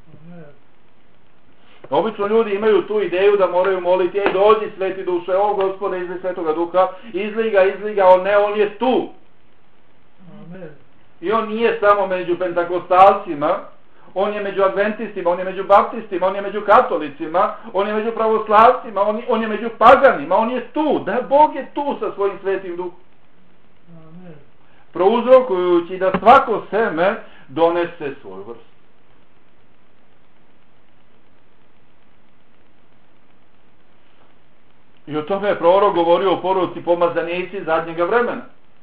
Obično ljudi imaju tu ideju da moraju moliti, ej dođi Sveti Duše, o Gospode izli Svetoga Duha, izli ga, on je tu. Amen. I on nije samo među pentakostalcima, on je među adventistima, on je među baptistima, on je među katolicima, on je među pravoslavcima, on je među paganima, on je tu, da Bog je tu sa svojim Svetim Duhom. Amen. Prouzrokujući da svako seme donese svoju vrstu. I o tome je prorok govorio u poruci pomazanici zadnjega vremena.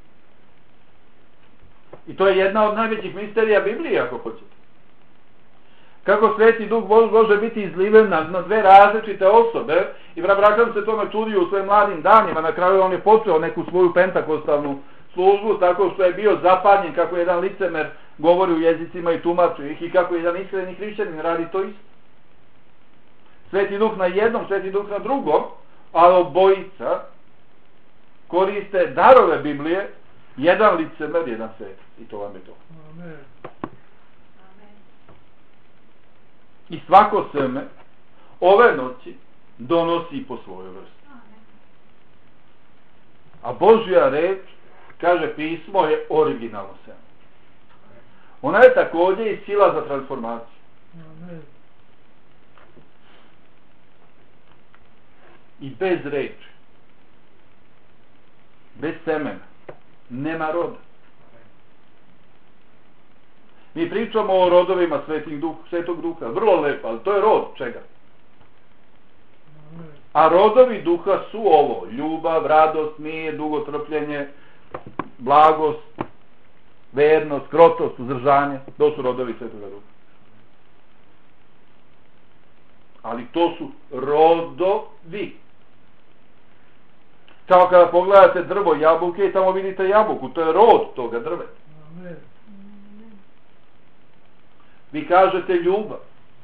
I to je jedna od najvećih misterija Biblije, ako hoćete. Kako Sveti Duh može biti izliven na dve različite osobe. I Branham se tome čudio u svojim mladim danima. Na kraju on je počeo neku svoju pentakostalnu službu tako što je bio zapanjen kako jedan licemer govori u jezicima i tumači ih i kako jedan iskreni hrišćanin radi to isto. Sveti Duh na jednom, Sveti Duh na drugom, ali obojica koriste darove Biblije, jedan licemer, jedan sveti. I to vam je to. Amen. I svako seme ove noći donosi po svojoj vrsti. A Božja reč, kaže pismo, je originalno seme. Ona je također i sila za transformaciju. Amen. I bez reči, bez semena, nema roda. Mi pričamo o rodovima Svetog Duha, vrlo lepo, ali to je rod čega? A rodovi Duha su ovo: ljubav, radost, mir, dugotrpljenje, blagost, vernost, krotost, uzdržanje. To su rodovi Svetoga Duha. Ali to su rodovi. Kao kada pogledate drvo jabuke i tamo vidite jabuku, to je rod toga drveta. Amen. Vi kažete ljubav.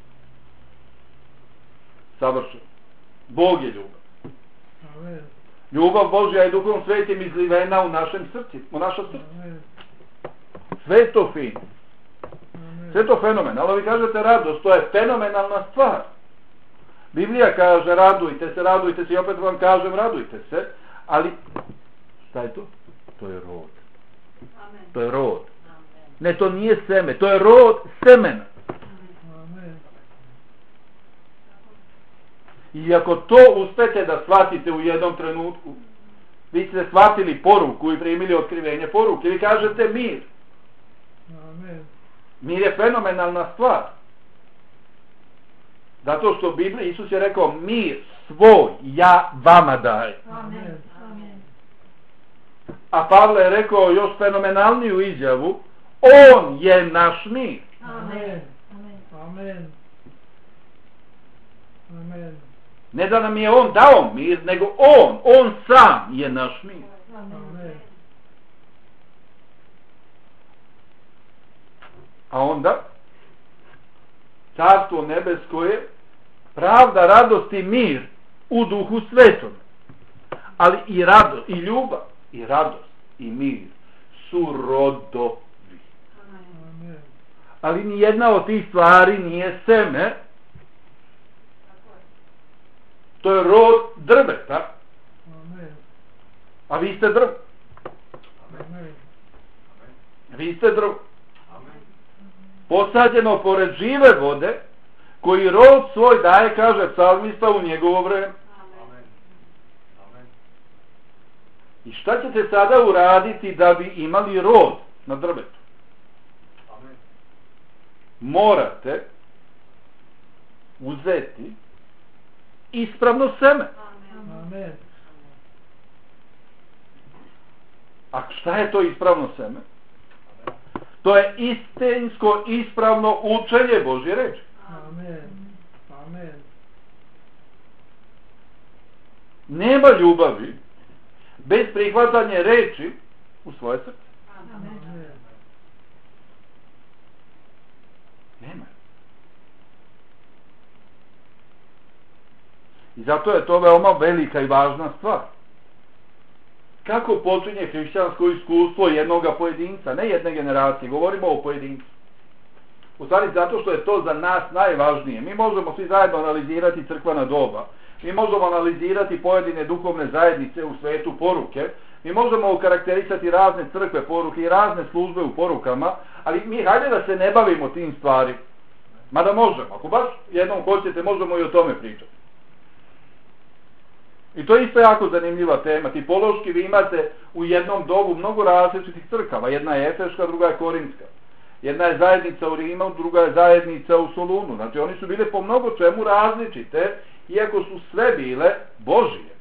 Savršeno. Bog je ljubav. Amen. Ljubav Božja je Duhom Svetim izlivena u našem srcu, u naša srca. Amen. Sve je to fino. Amen. Sve je to fenomenalno. Ali vi kažete radost, to je fenomenalna stvar. Biblija kaže radujte se i opet vam kažem radujte se, ali Šta je to? To je rod. Amen. To je rod. Amen. Ne, to nije seme, to je rod semena. Amen. I ako to uspete da shvatite u jednom trenutku, vi ste shvatili poruku i primili otkrivenje poruke, vi kažete mir. Amen. Mir je fenomenalna stvar. Zato što u Bibliji Isus je rekao mir svoj ja vama dajem. Amen. Amen. A Pavle je rekao još fenomenalniju izjavu, on je naš mir. Amen. Amen. Amen. Amen. Ne da nam je on dao mir, nego on sam je naš mir. Amen. A onda, carstvo nebesko je pravda, radost i mir u duhu svetom. Ali i radost, i ljubav, i radost, i mir su rodovi. Amen. Ali nijedna od tih stvari nije seme. To je rod drveta, Amen. a vi ste drvo. Amen. Vi ste drvo. Posađeno pored žive vode, koji rod svoj daje, kaže psalmista, u njegovo vreme. I šta ćete sada uraditi da bi imali rod na drvetu? Morate uzeti ispravno seme. Amen. A šta je to ispravno seme? To je istinsko, ispravno učenje Božje reči. Amen. Amen. Nema ljubavi bez prihvatanja reči u svoje srce. Amen. Nema. I zato je to veoma velika i važna stvar. Kako počinje hrišćansko iskustvo jednoga pojedinca, ne jedne generacije, govorimo o pojedincu. U stvari zato što je to za nas najvažnije. Mi možemo svi zajedno analizirati crkvena doba, mi možemo analizirati pojedine duhovne zajednice u svetu poruke, mi možemo okarakterisati razne crkve poruke i razne službe u porukama, ali mi hajde da se ne bavimo tim stvari. Mada možemo, ako baš jednom hoćete, možemo i o tome pričati. I to je isto jako zanimljiva tema. Tipološki vi imate u jednom dobu mnogo različitih crkava. Jedna je Efeška, druga je Korinska. Jedna je zajednica u Rimu, druga je zajednica u Solunu. Znači oni su bile po mnogo čemu različite, iako su sve bile Božije.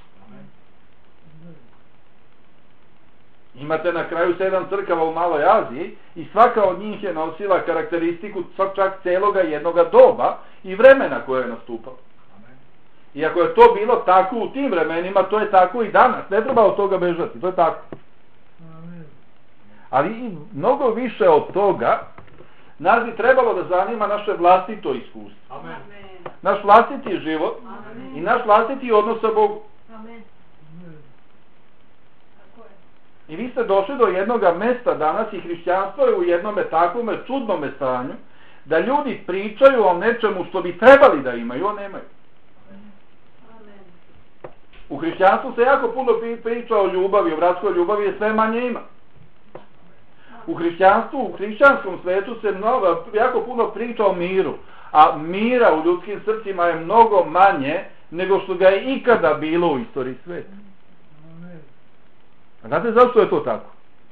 Imate na kraju 7 crkava u Maloj Aziji i svaka od njih je nosila karakteristiku čak celoga jednoga doba i vremena koje je nastupalo. I ako je to bilo tako u tim vremenima, to je tako i danas. Ne treba od toga bežati, to je tako. Amen. Ali i mnogo više od toga nas bi trebalo da zanima naše vlastito iskustvo. Amen. Naš vlastiti život Amen. i naš vlastiti odnos sa Bogom. Amen. Amen. Tako je. I vi ste došli do jednoga mesta danas i hrišćanstvo je u jednome takvome čudnome stanju da ljudi pričaju o nečemu što bi trebali da imaju, a nemaju. Amen. U hrišćanstvu se jako puno priča o ljubavi, o bratskoj ljubavi je sve manje ima. U hrišćanstvu, u hrišćanskom svetu se jako puno priča o miru, a mira u ljudskim srcima je mnogo manje nego što ga je ikada bilo u istoriji sveta. Amen. A znate zašto je to tako?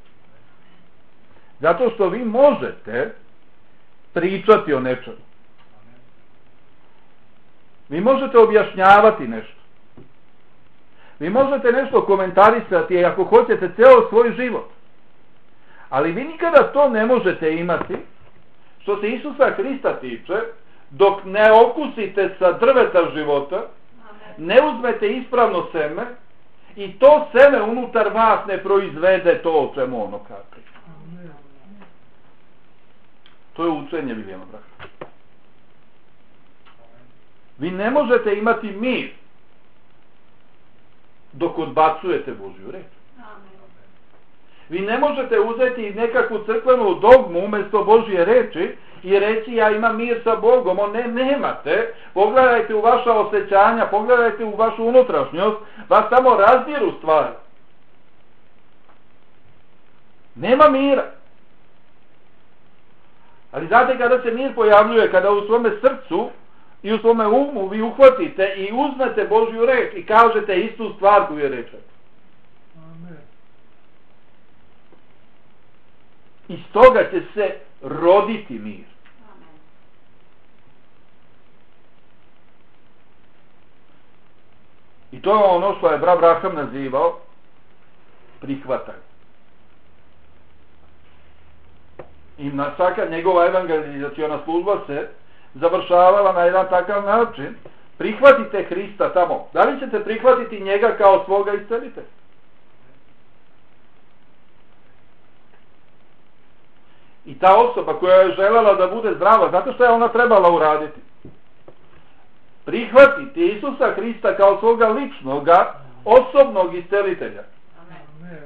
Zato što vi možete pričati o nečemu. Vi možete objašnjavati nešto. Vi možete nešto komentarisati ako hoćete ceo svoj život. Ali vi nikada to ne možete imati, što se Isusa Hrista tiče, dok ne okusite sa drveta života, ne uzmete ispravno seme i to seme unutar vas ne proizvede to o čemu ono kaže. Amen. To je učenje Vilijama braka. Vi ne možete imati mir dok odbacujete Božju reč. Vi ne možete uzeti nekakvu crkvenu dogmu umjesto Božje reči i reći ja imam mir sa Bogom. Nemate. Pogledajte u vaša osjećanja, pogledajte u vašu unutrašnjost, vas samo razdiru stvari. Nema mira. Ali znate kada se mir pojavljuje, kada u svome srcu i u svome umu vi uhvatite i uzmete Božju reč i kažete istu stvar koju je rečete. Amen. Iz toga će se roditi mir. Amen. I to je ono što je brat Braham nazivao prihvatanje. I svaka njegova evangelizaciona služba se završavala na jedan takav način. Prihvatite Hrista tamo. Da li ćete prihvatiti njega kao svoga iscelitelja? I ta osoba koja je željela da bude zdrava, znate što je ona trebala uraditi? Prihvatiti Isusa Hrista kao svoga ličnoga, osobnog iscelitelja. Amen. Amen.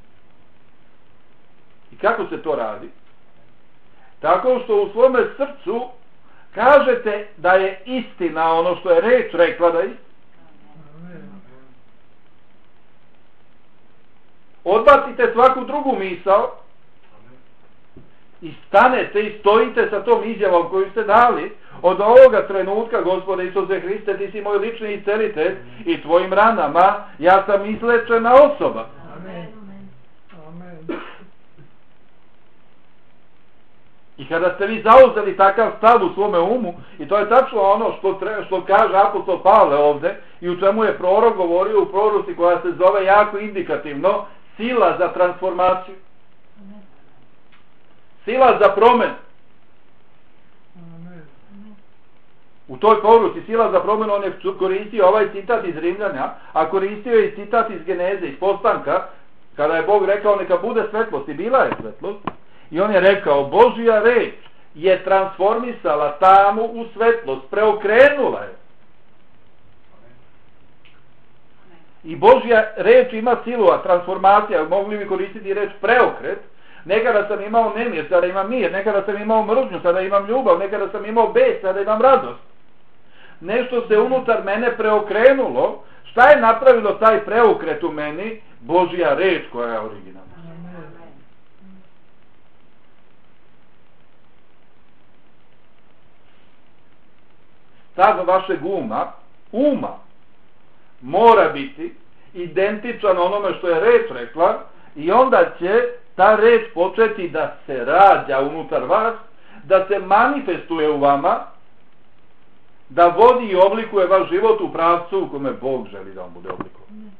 I kako se to radi? Tako što u svome srcu kažete da je istina ono što je reč rekla da je istina. Amen. Odbacite svaku drugu misao i stanete i stojite sa tom izjavom koju ste dali. Od ovoga trenutka, Gospode Isuse Hriste, ti si moj lični iscelitelj i tvojim ranama ja sam izlečena osoba. Amen. Amen. I kada ste vi zauzeli takav stav u svome umu, i to je tačno ono što kaže apostol Pavle ovde, i u čemu je prorok govorio u proroci koja se zove jako indikativno, sila za transformaciju. Sila za promenu. Amen. U toj poruci sila za promenu on je koristio ovaj citat iz Rimljana, a koristio je i citat iz Geneze, iz Postanka, kada je Bog rekao neka bude svetlost, i bila je svetlost. I on je rekao, Božja reč je transformisala tamu u svetlost, preokrenula je. I Božja reč ima silu, a transformacija, mogli bi koristiti reč preokret. Nekada sam imao nemir, sada imam mir, nekada sam imao mržnju, sada imam ljubav, nekada sam imao bes, sada imam radost. Nešto se unutar mene preokrenulo. Šta je napravilo taj preokret u meni? Božja reč koja je originalna. Stav vašeg uma mora biti identičan onome što je reč rekla i onda će ta reč početi da se rađa unutar vas, da se manifestuje u vama, da vodi i oblikuje vaš život u pravcu u kome Bog želi da on bude oblikovan.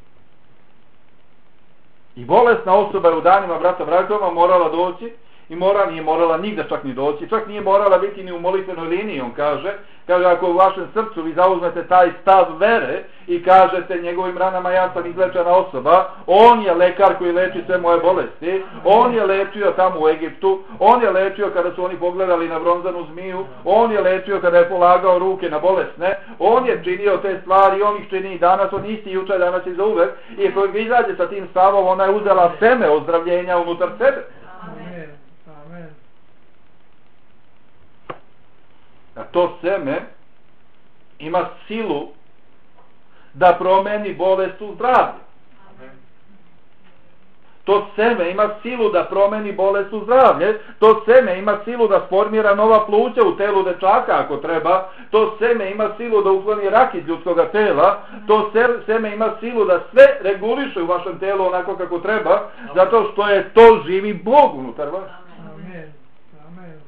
I bolesna osoba je u danima brata Brakova morala doći i nije morala nigde čak ni doći, čak nije morala biti ni u molitvenoj liniji, on kaže ako u vašem srcu vi zauzmete taj stav vere i kažete njegovim ranama ja sam izlečena osoba, on je lekar koji leči sve moje bolesti, on je lečio tamo u Egiptu, on je lečio kada su oni pogledali na bronzanu zmiju, on je lečio kada je polagao ruke na bolesne, on je činio te stvari, on ih čini i danas, on isti juče, danas i za uvek, i ako izađe sa tim stavom, ona je uzela seme ozdravljenja unutar sebe. Amen. Amen. A to seme ima silu da promeni bolest u zdravlje. To seme ima silu da promeni bolest u zdravlje. To seme ima silu da formira nova pluća u telu dečaka ako treba. To seme ima silu da ukloni rak iz ljudskog tela. To seme ima silu da sve reguliše u vašem telu onako kako treba, zato što je to živi Bog unutar vas. Amen. Amen.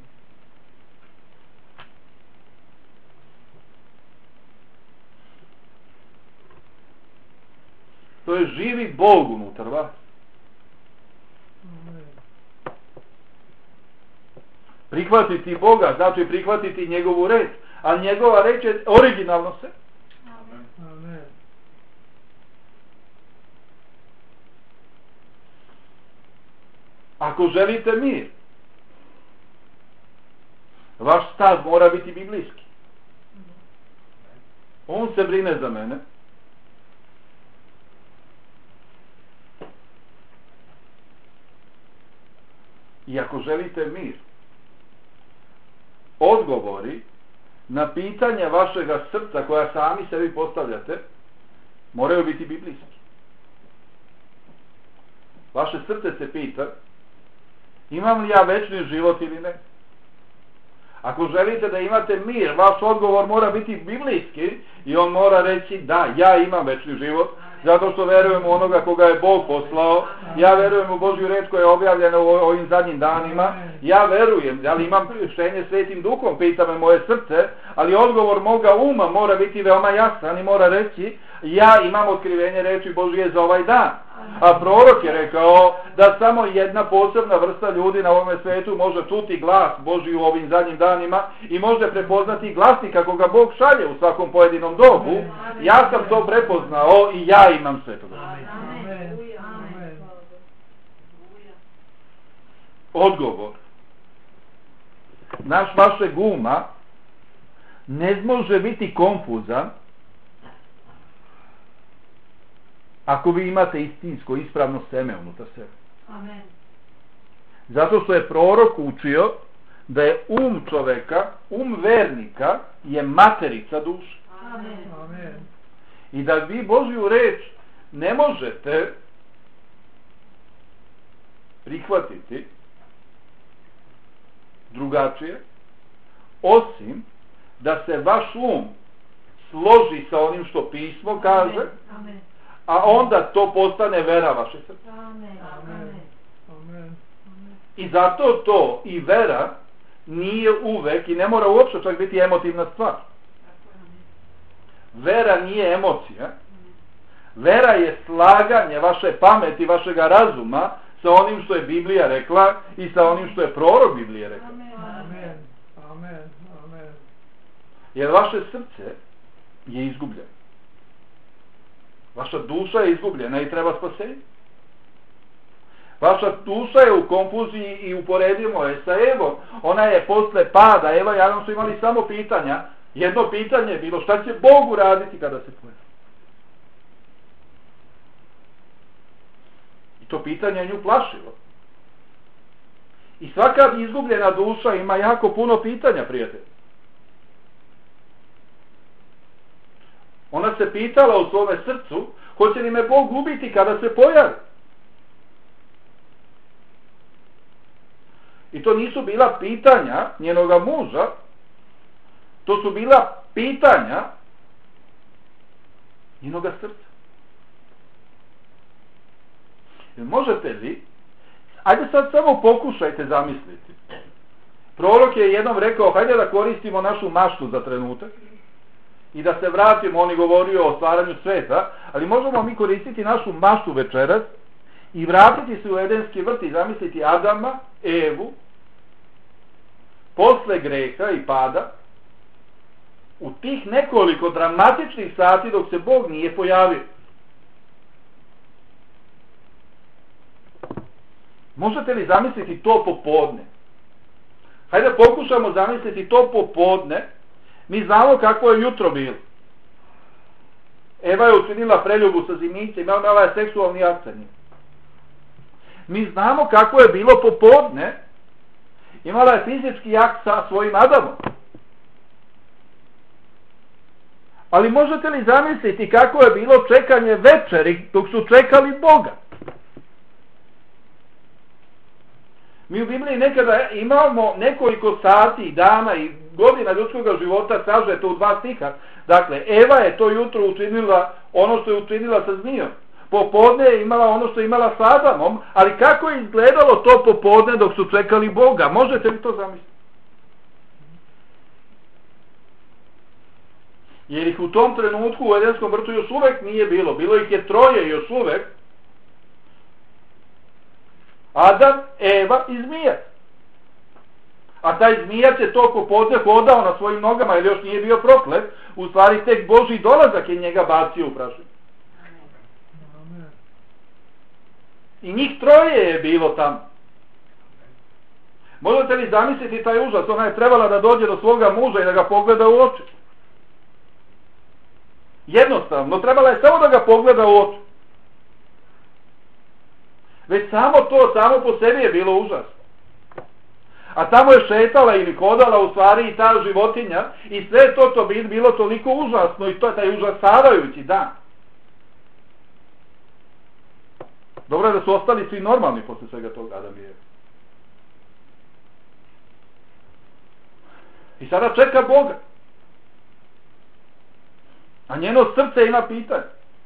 To je živi Bog unutar vas. Amen. Prihvatiti Boga znači prihvatiti njegovu reč, a njegova reč je originalno se. Amen. Ako želite mir, vaš stav mora biti biblijski. On se brine za mene. I ako želite mir, odgovori na pitanja vašega srca koja sami sebi postavljate moraju biti biblijski. Vaše srce se pita Imam li ja večni život ili ne? Ako želite da imate mir, vaš odgovor mora biti biblijski i on mora reći da, ja imam večni život, zato što verujem u onoga koga je Bog poslao, ja verujem u Božju reč koja je objavljena u ovim zadnjim danima, ja verujem, ali imam krštenje Svetim Duhom, pita me moje srce, ali odgovor moga uma mora biti veoma jasan i mora reći, ja imam otkrivenje reči Božje za ovaj dan. A prorok je rekao da samo jedna posebna vrsta ljudi na ovome svetu može čuti glas Božji u ovim zadnjim danima i može prepoznati glasnika koga Bog šalje u svakom pojedinom dobu. Ja sam to prepoznao i ja imam sve toga. Odgovor. Vašeg uma ne može biti konfuzan ako vi imate istinsko, ispravno seme unutar sebe. Amen. Zato što je prorok učio da je um čoveka, um vernika je materica duše. Amen. Amen. I da vi Božju reč ne možete prihvatiti drugačije, osim da se vaš um složi sa onim što pismo kaže, Amen. a onda to postane vera vaše srce. Amen. Amen. Amen. I zato to i vera nije uvek i ne mora uopšte čak biti emotivna stvar. Vera nije emocija. Vera je slaganje vaše pameti, vašega razuma sa onim što je Biblija rekla i sa onim što je prorok Biblije rekao. Amen. Amen. Amen. Jer vaše srce je izgubljeno. Vaša duša je izgubljena i treba spasenje. Vaša duša je u konfuziji i uporedimo je sa Evom. Ona je posle pada, Eva i Adam su imali samo pitanja. Jedno pitanje je bilo šta će Bog uraditi kada se pojavi. I to pitanje je nju plašilo. I svaka izgubljena duša ima jako puno pitanja, prijatelji. Ona se pitala u svome srcu, hoće li me Bog ubiti kada se pojavi? I to nisu bila pitanja njenoga muža, to su bila pitanja njenoga srca. Jer možete li, ajde sad samo pokušajte zamisliti. Prorok je jednom rekao, hajde da koristimo našu maštu za trenutak i da se vratimo, on je govorio o stvaranju sveta, ali možemo mi koristiti našu maštu večeras i vratiti se u Edenski vrt i zamisliti Adama, Evu, posle greha i pada, u tih nekoliko dramatičnih sati dok se Bog nije pojavio. Možete li zamisliti to popodne? Hajde pokušamo zamisliti to popodne. Mi znamo kako je jutro bilo. Eva je učinila preljubu sa zimicem, imala je seksualni akt sa njim. Mi znamo kako je bilo popodne. Imala je fizički akt sa svojim Adamom. Ali možete li zamisliti kako je bilo čekanje večeri dok su čekali Boga? Mi u Bibliji nekada imamo nekoliko sati, dana i godina ljudskog života, kaže to u 2 stiha. Dakle, Eva je to jutro učinila ono što je učinila sa zmijom. Popodne je imala ono što je imala sa Adamom, ali kako je izgledalo to popodne dok su čekali Boga? Možete li to zamisliti? Jer ih u tom trenutku u Edenskom vrtu još uvek nije bilo. Bilo ih je 3 još uvek. Adam, Eva i zmijac. A taj zmijac je to popodne hodao na svojim nogama jer još nije bio proklet. U stvari tek Božji dolazak je njega bacio u prašinu. I njih 3 je bilo tamo. Možete li zamisliti taj užas? Ona je trebala da dođe do svoga muža i da ga pogleda u oči. Jednostavno, trebala je samo da ga pogleda u oči. Već samo to, samo po sebi je bilo užasno. A tamo je šetala ili hodala u stvari i ta životinja i sve to bilo toliko užasno i to je taj užasavajući dan. Dobro je da su ostali svi normalni posle svega toga, Adam i Eva. I sada čeka Boga. A njeno srce ima pitanje.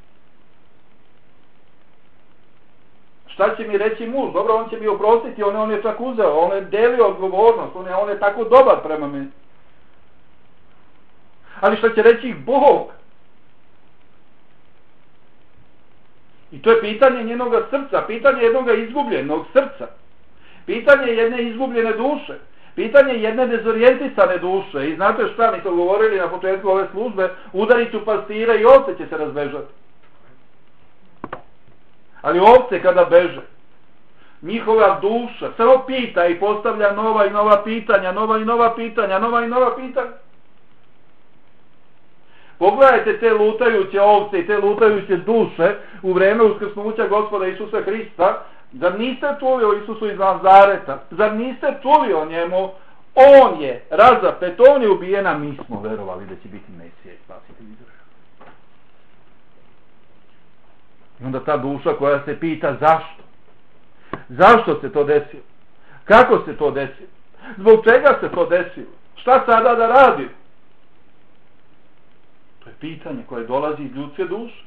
Šta će mi reći muž? Dobro, on će mi oprostiti, on je čak uzeo, on je delio odgovornost, on je tako dobar prema meni. Ali šta će reći Bog? I to je pitanje njenog srca, pitanje jednog izgubljenog srca, pitanje jedne izgubljene duše, pitanje jedne dezorijentisane duše. I znate šta, mi smo govorili na početku ove službe, udariću pastira i ovce će se razbežati. Ali ovce kada beže, njihova duša samo pita i postavlja nova i nova pitanja, nova i nova pitanja, nova i nova pitanja. Pogledajte te lutajuće ovce i te lutajuće duše u vreme uskrsnuća Gospoda Isusa Hrista. Zar niste čuli o Isusu iz Nazareta? Zar niste čuli o njemu? On je razapet, on je ubijen, a mi smo verovali da će biti Mesija i spasitelj Izraela. I onda ta duša koja se pita zašto? Zašto se to desilo? Kako se to desilo? Zbog čega se to desilo? Šta sada da radi? To je pitanje koje dolazi iz ljudske duše.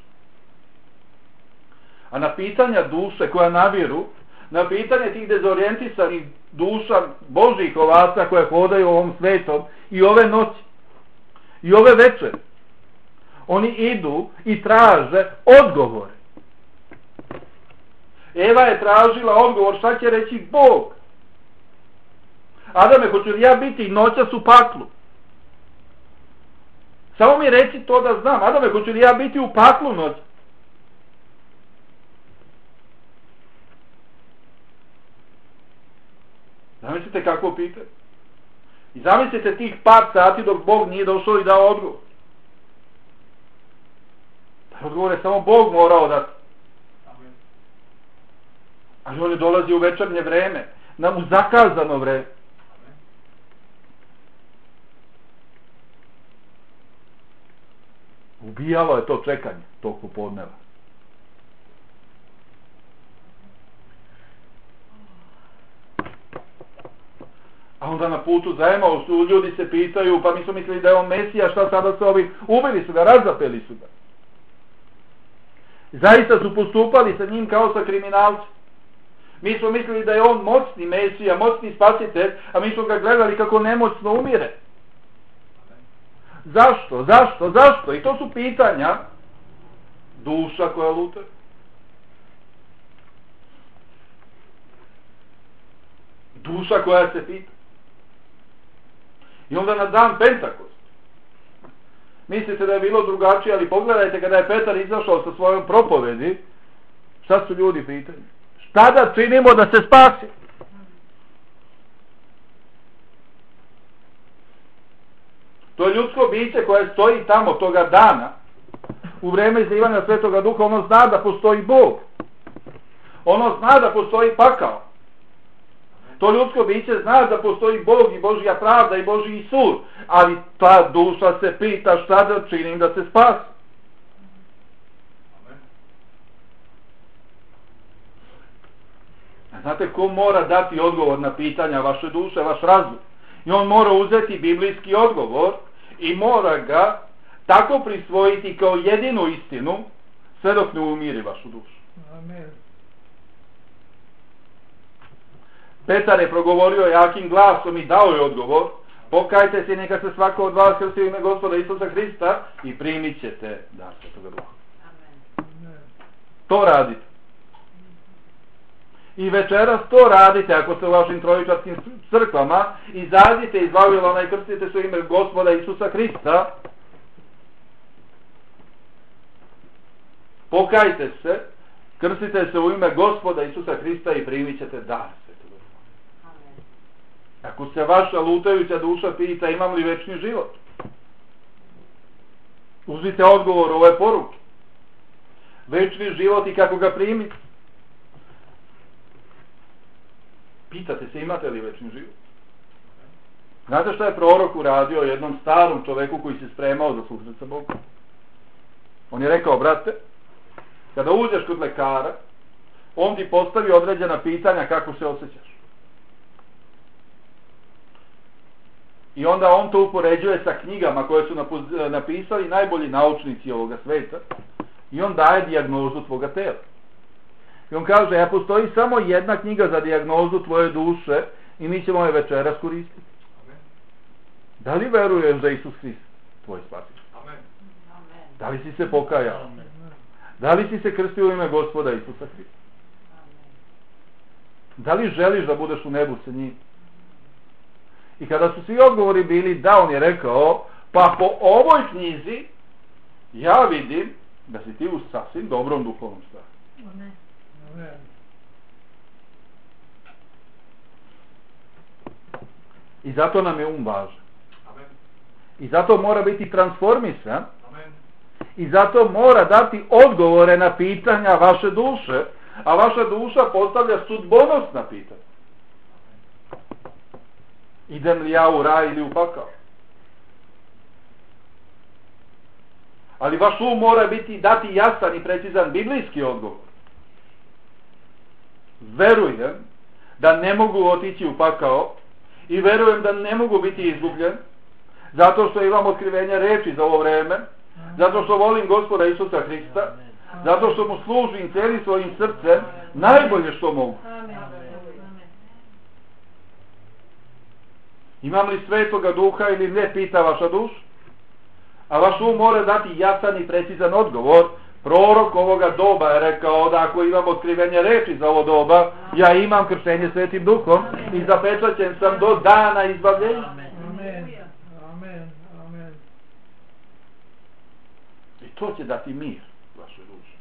A na pitanja duše koja naviru, na pitanje tih dezorijentisanih duša Božih ovaca koje hodaju ovom svetom i ove noći i ove večeri, oni idu i traže odgovore. Eva je tražila odgovor šta će reći Bog. Adame, hoću li ja biti noćas u paklu? Samo mi reci to da znam. Adame, hoću li ja biti u paklu noćas? Zamislite kako pitanje. I zamislite tih par sati dok Bog nije došao i dao odgovor. Taj odgovor je samo Bog morao dati. Ali on je dolazi u večernje vreme, nam u zakazano vreme. Ubijalo je to čekanje tog popodneva. A onda na putu za Emaus ljudi se pitaju, pa mi su mislili da je on Mesija, šta sada sa ovim? Ubili su ga, razapeli su ga. Zaista su postupali sa njim kao sa kriminalcem. Mi smo mislili da je on moćni Mesija, moćni spasitelj, a mi smo ga gledali kako nemoćno umire. Zašto? Zašto? Zašto? I to su pitanja duša koja luta. Duša koja se pita. I onda na dan Pentakost. Mislite da je bilo drugačije, ali pogledajte kada je Petar izašao sa svojom propovedi, šta su ljudi pitali? Šta da činimo da se spasi? To je ljudsko biće koje stoji tamo toga dana, u vreme izlivanja Svetoga Duha, ono zna da postoji Bog. Ono zna da postoji pakao. To ljudsko biće zna da postoji Bog i Božja pravda i Božji sud, ali ta duša se pita šta da činim da se spasi. Znate ko mora dati odgovor na pitanja vaše duše, vaš razum? I on mora uzeti biblijski odgovor i mora ga tako prisvojiti kao jedinu istinu, sve dok ne umiri vašu dušu. Amen. Petar je progovorio jakim glasom i dao je odgovor: pokajte se, neka se svako od vas krsti u ime Gospoda Isusa Hrista i primit ćete dar Svetoga Duha. Amen. To radite. I večeras to radite ako ste u vašim trojičarskim crkvama. Izađite iz Vavilona i krstite se u ime Gospoda Isusa Hrista. Pokajte se, krstite se u ime Gospoda Isusa Hrista i primit ćete dar Svetoga Duha. Ako se vaša lutajuća duša pita imam li večni život, uzmite odgovor ove poruke. Večni život i kako ga primiti. Pitate se imate li večni život? Znate šta je prorok uradio jednom starom čoveku koji se spremao za susret sa Bogom? On je rekao: brate, kada uđeš kod lekara, on ti postavi određena pitanja kako se osjećaš. I onda on to upoređuje sa knjigama koje su napisali najbolji naučnici ovoga sveta. I on daje dijagnozu tvoga tela. I on kaže, ja postoji samo jedna knjiga za dijagnozu tvoje duše i mi ćemo je večeras koristiti. Da li veruješ da je Isus Hrist tvoj spasitelj? Da li si se pokajao? Da li si se krstio u ime Gospoda Isusa Hrista? Da li želiš da budeš u nebu sa njim? I kada su svi odgovori bili da, on je rekao, pa po ovoj knjizi ja vidim da si ti u sasvim dobrom duhovnom stanju. Amen. Amen. I zato nam je važan. I zato mora biti transformisan. I zato mora dati odgovore na pitanja vaše duše, a vaša duša postavlja sudbonosna pitanja. Idem li ja u raj ili u pakao? Ali vaš um mora dati jasan i precizan biblijski odgovor. Verujem da ne mogu otići u pakao i verujem da ne mogu biti izgubljen, zato što imam otkrivenja reči za ovo vreme, zato što volim Gospoda Isusa Hrista, zato što mu služim cijelim svojim srcem najbolje što mogu. Amen. Imam li Svetoga Duha ili ne, pita vaša duša. A vaš um mora dati jasan i precizan odgovor. Prorok ovoga doba je rekao da ako imam otkrivenje reči za ovo doba, ja imam krštenje Svetim Duhom i zapečaćen sam do dana izbavljenja. Amen. Amen. Amen. I to će dati mir vašoj duši.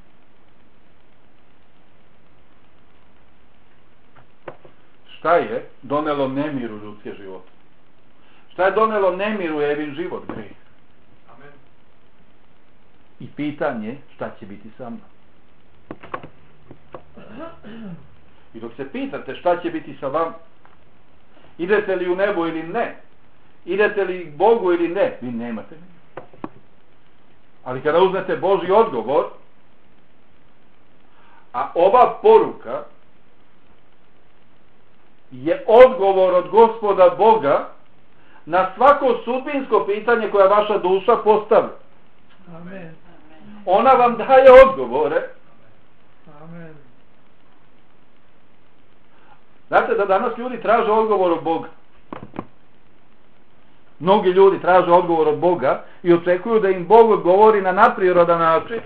Šta je donelo nemir u ljudske živote? Šta je donelo nemir u Evin život? Grijeh. I pitanje šta će biti sa mnom. I dok se pitate šta će biti sa vama, idete li u nebo ili ne, idete li Bogu ili ne, vi nemate ni. Ali kada uzmete Božji odgovor, a ova poruka je odgovor od Gospoda Boga na svako sudbinsko pitanje koje vaša duša postavlja. Amen. Ona vam daje odgovore. Amen. Znate da danas ljudi traže odgovor od Boga. Mnogi ljudi traže odgovor od Boga i očekuju da im Bog odgovori na nadprirodan način.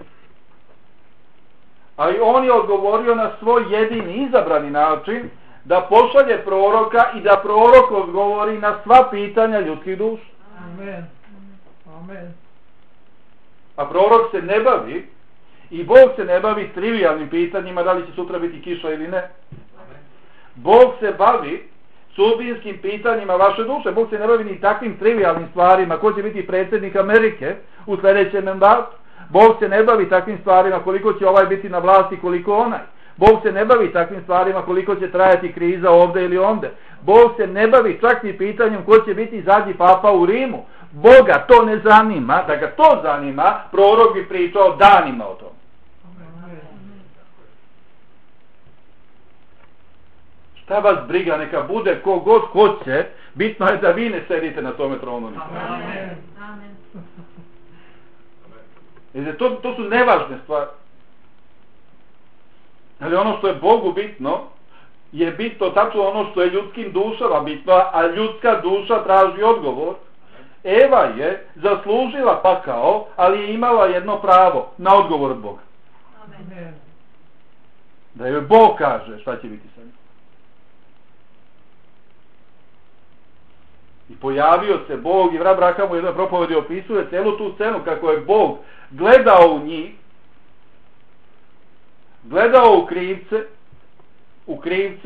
Ali on je odgovorio na svoj jedini izabrani način, da pošalje proroka i da prorok odgovori na sva pitanja ljudskih duša. Amen. Amen. A prorok se ne bavi i Bog se ne bavi trivijalnim pitanjima da li će sutra biti kiša ili ne. Bog se bavi sudbinskim pitanjima vaše duše. Bog se ne bavi ni takvim trivijalnim stvarima ko će biti predsjednik Amerike u sljedećem mandatu. Bog se ne bavi takvim stvarima koliko će ovaj biti na vlasti, koliko onaj. Bog se ne bavi takvim stvarima koliko će trajati kriza ovdje ili onde. Bog se ne bavi čak ni pitanjem ko će biti zadnji papa u Rimu. Boga to ne zanima. Da ga to zanima, prorok bi pričao danima o tom. Šta vas briga, neka bude ko god hoće, bitno je da vi ne sedite na tome tronu. Amen. Amen. Jer to su nevažne stvari. Ali ono što je Bogu bitno, je bitno tačno ono što je ljudskim dušama bitno, a ljudska duša traži odgovor. Eva je zaslužila pakao, ali je imala jedno pravo na odgovor od Boga. Amen. Da joj Bog kaže šta će biti sa njim. I pojavio se Bog i Vrat Braham u jednoj propovedi opisuje celu tu scenu kako je Bog gledao u njih, gledao u krivca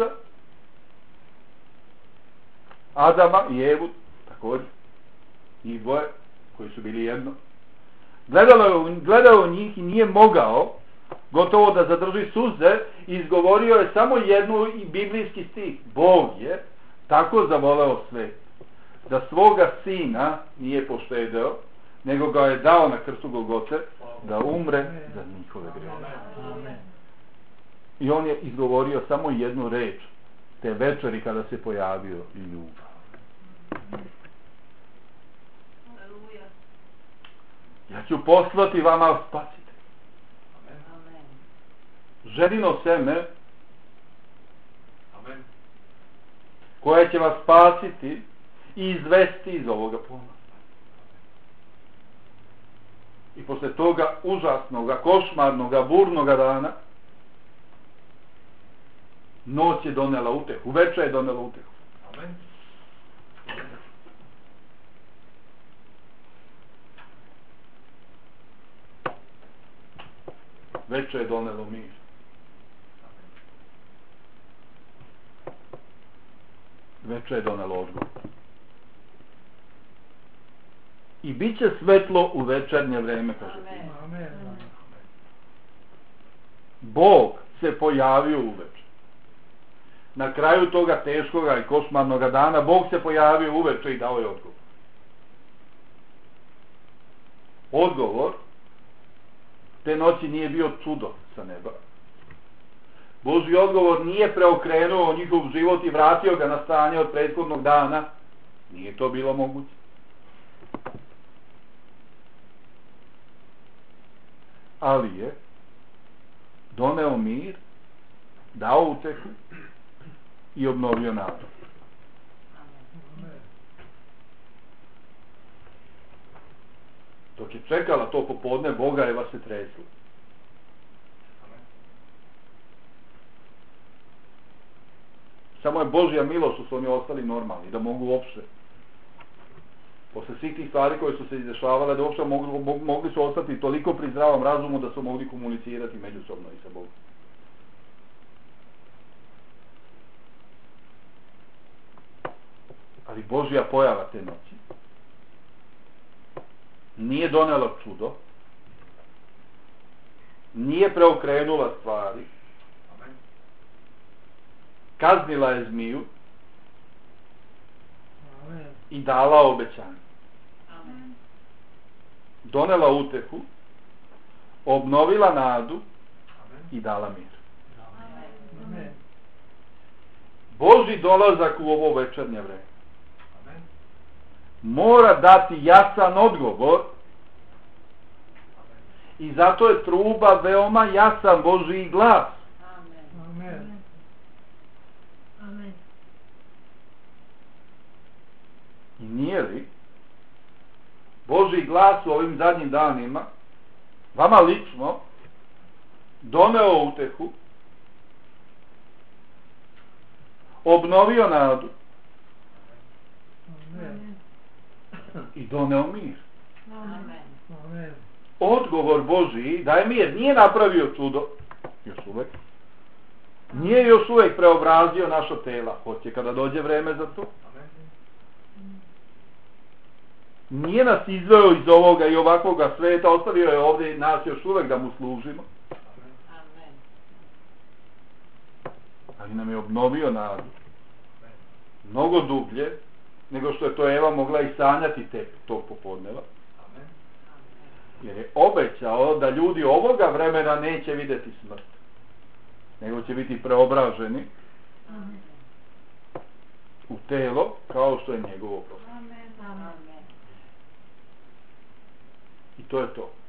Adama i Evu također, njih dvoje koji su bili jedno. Gledao u njih i nije mogao gotovo da zadrži suze i izgovorio je samo jednu biblijski stih. Bog je tako zavoleo svet da svoga sina nije poštedeo, nego ga je dao na krstu Golgote da umre za njihove grijehe. I on je izgovorio samo jednu reč te večeri kada se pojavio ljubav. Ja ću poslati vama spasitelja. Amen. Ženino seme Amen. koje će vas spasiti i izvesti iz ovoga plona. I posle toga užasnoga, košmarnoga, burnoga dana noć je donela utehu, večer je donela utehu. Amen. Večer je donelo mir. Večer je donelo odgovor. I bit će svetlo u večernje vreme, kaže. Amen. Amen. Bog se pojavio uveče. Na kraju toga teškoga i košmarnoga dana Bog se pojavio uveče i dao je odgovor. Odgovor te noći nije bio čudo sa neba. Božji odgovor nije preokrenuo njihov život i vratio ga na stanje od prethodnog dana. Nije to bilo moguće. Ali je doneo mir, dao utehu i obnovio nadu. Dok je čekala to popodne, Boga je vas se treslo. Samo je Božja milost što su oni ostali normalni, da mogu uopšte. Posle svih tih stvari koje su se izdešavale, da uopšte mogli su ostati toliko pri zdravom razumu da su mogli komunicirati međusobno i sa Bogom. Ali Božja pojava te noći nije donela čudo, nije preokrenula stvari, kaznila je zmiju i dala obećanje. Amen. Donela utehu, obnovila nadu i dala mir. Amen. Božji dolazak u ovo večernje vreme mora dati jasan odgovor i zato je truba veoma jasan Božji glas. Amen. Amen. Amen. I nije li Božji glas u ovim zadnjim danima vama lično doneo utehu, obnovio nadu Amen. i doneo mir? Amen. Amen. Odgovor Božji da je mir, nije napravio čudo još uvek, nije još uvek preobrazio naša tela, hoće kada dođe vreme za to, nije nas izveo iz ovoga i ovakvoga sveta, ostavio je ovdje nas još uvek da mu služimo, Amen. ali nam je obnovio nadu mnogo dublje nego što je to Eva mogla i sanjati tog popodneva, jer je obećao da ljudi ovoga vremena neće vidjeti smrt, nego će biti preobraženi Amen. u telo kao što je njegovo prosto. Amen. Amen. I to je to.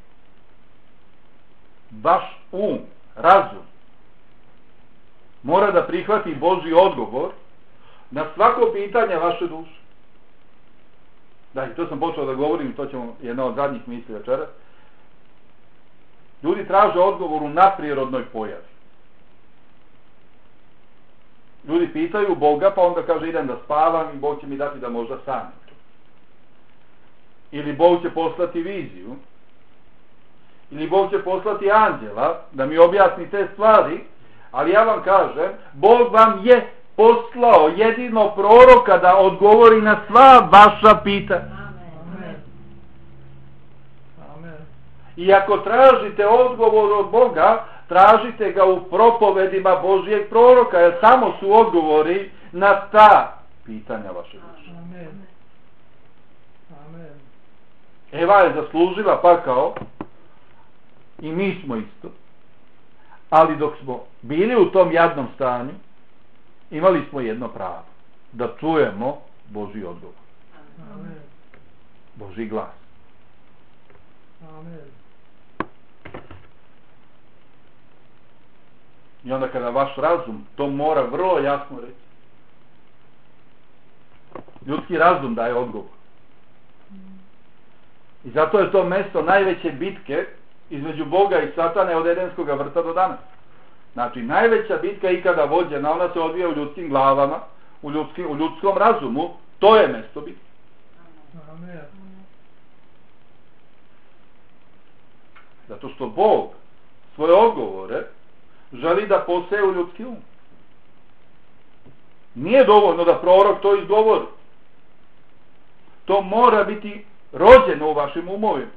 Vaš razum mora da prihvati Božji odgovor na svako pitanje vaše duše. Da, i to sam počeo da govorim, to ćemo jedna od zadnjih misli večeras. Ljudi traže odgovor u nadprirodnoj pojavi. Ljudi pitaju Boga, pa onda kaže idem da spavam i Bog će mi dati da možda sanjam. Ili Bog će poslati viziju, ili Bog će poslati anđela da mi objasni te stvari, ali ja vam kažem, Bog vam je poslao jedino proroka da odgovori na sva vaša pitanja. Amen. Amen. I ako tražite odgovor od Boga, tražite ga u propovedima Božijeg proroka, jer samo su odgovori na ta pitanja vaše duše. Amen. Amen. Eva je zaslužila pakao i mi smo isto, ali dok smo bili u tom jadnom stanju, imali smo jedno pravo, da čujemo Božji odgovor, Amen. Božji glas. Amen. I onda kada vaš razum to mora vrlo jasno reći. Ljudski razum daje odgovor. I zato je to mjesto najveće bitke između Boga i Satane od Edenskog vrta do danas. Znači, najveća bitka ikada vođena, ona se odvija u ljudskim glavama, u ljudskom razumu, to je mjesto bitke. Amen. Zato što Bog svoje odgovore želi da poseje u ljudski um. Nije dovoljno da prorok to izgovori. To mora biti rođeno u vašim umovima.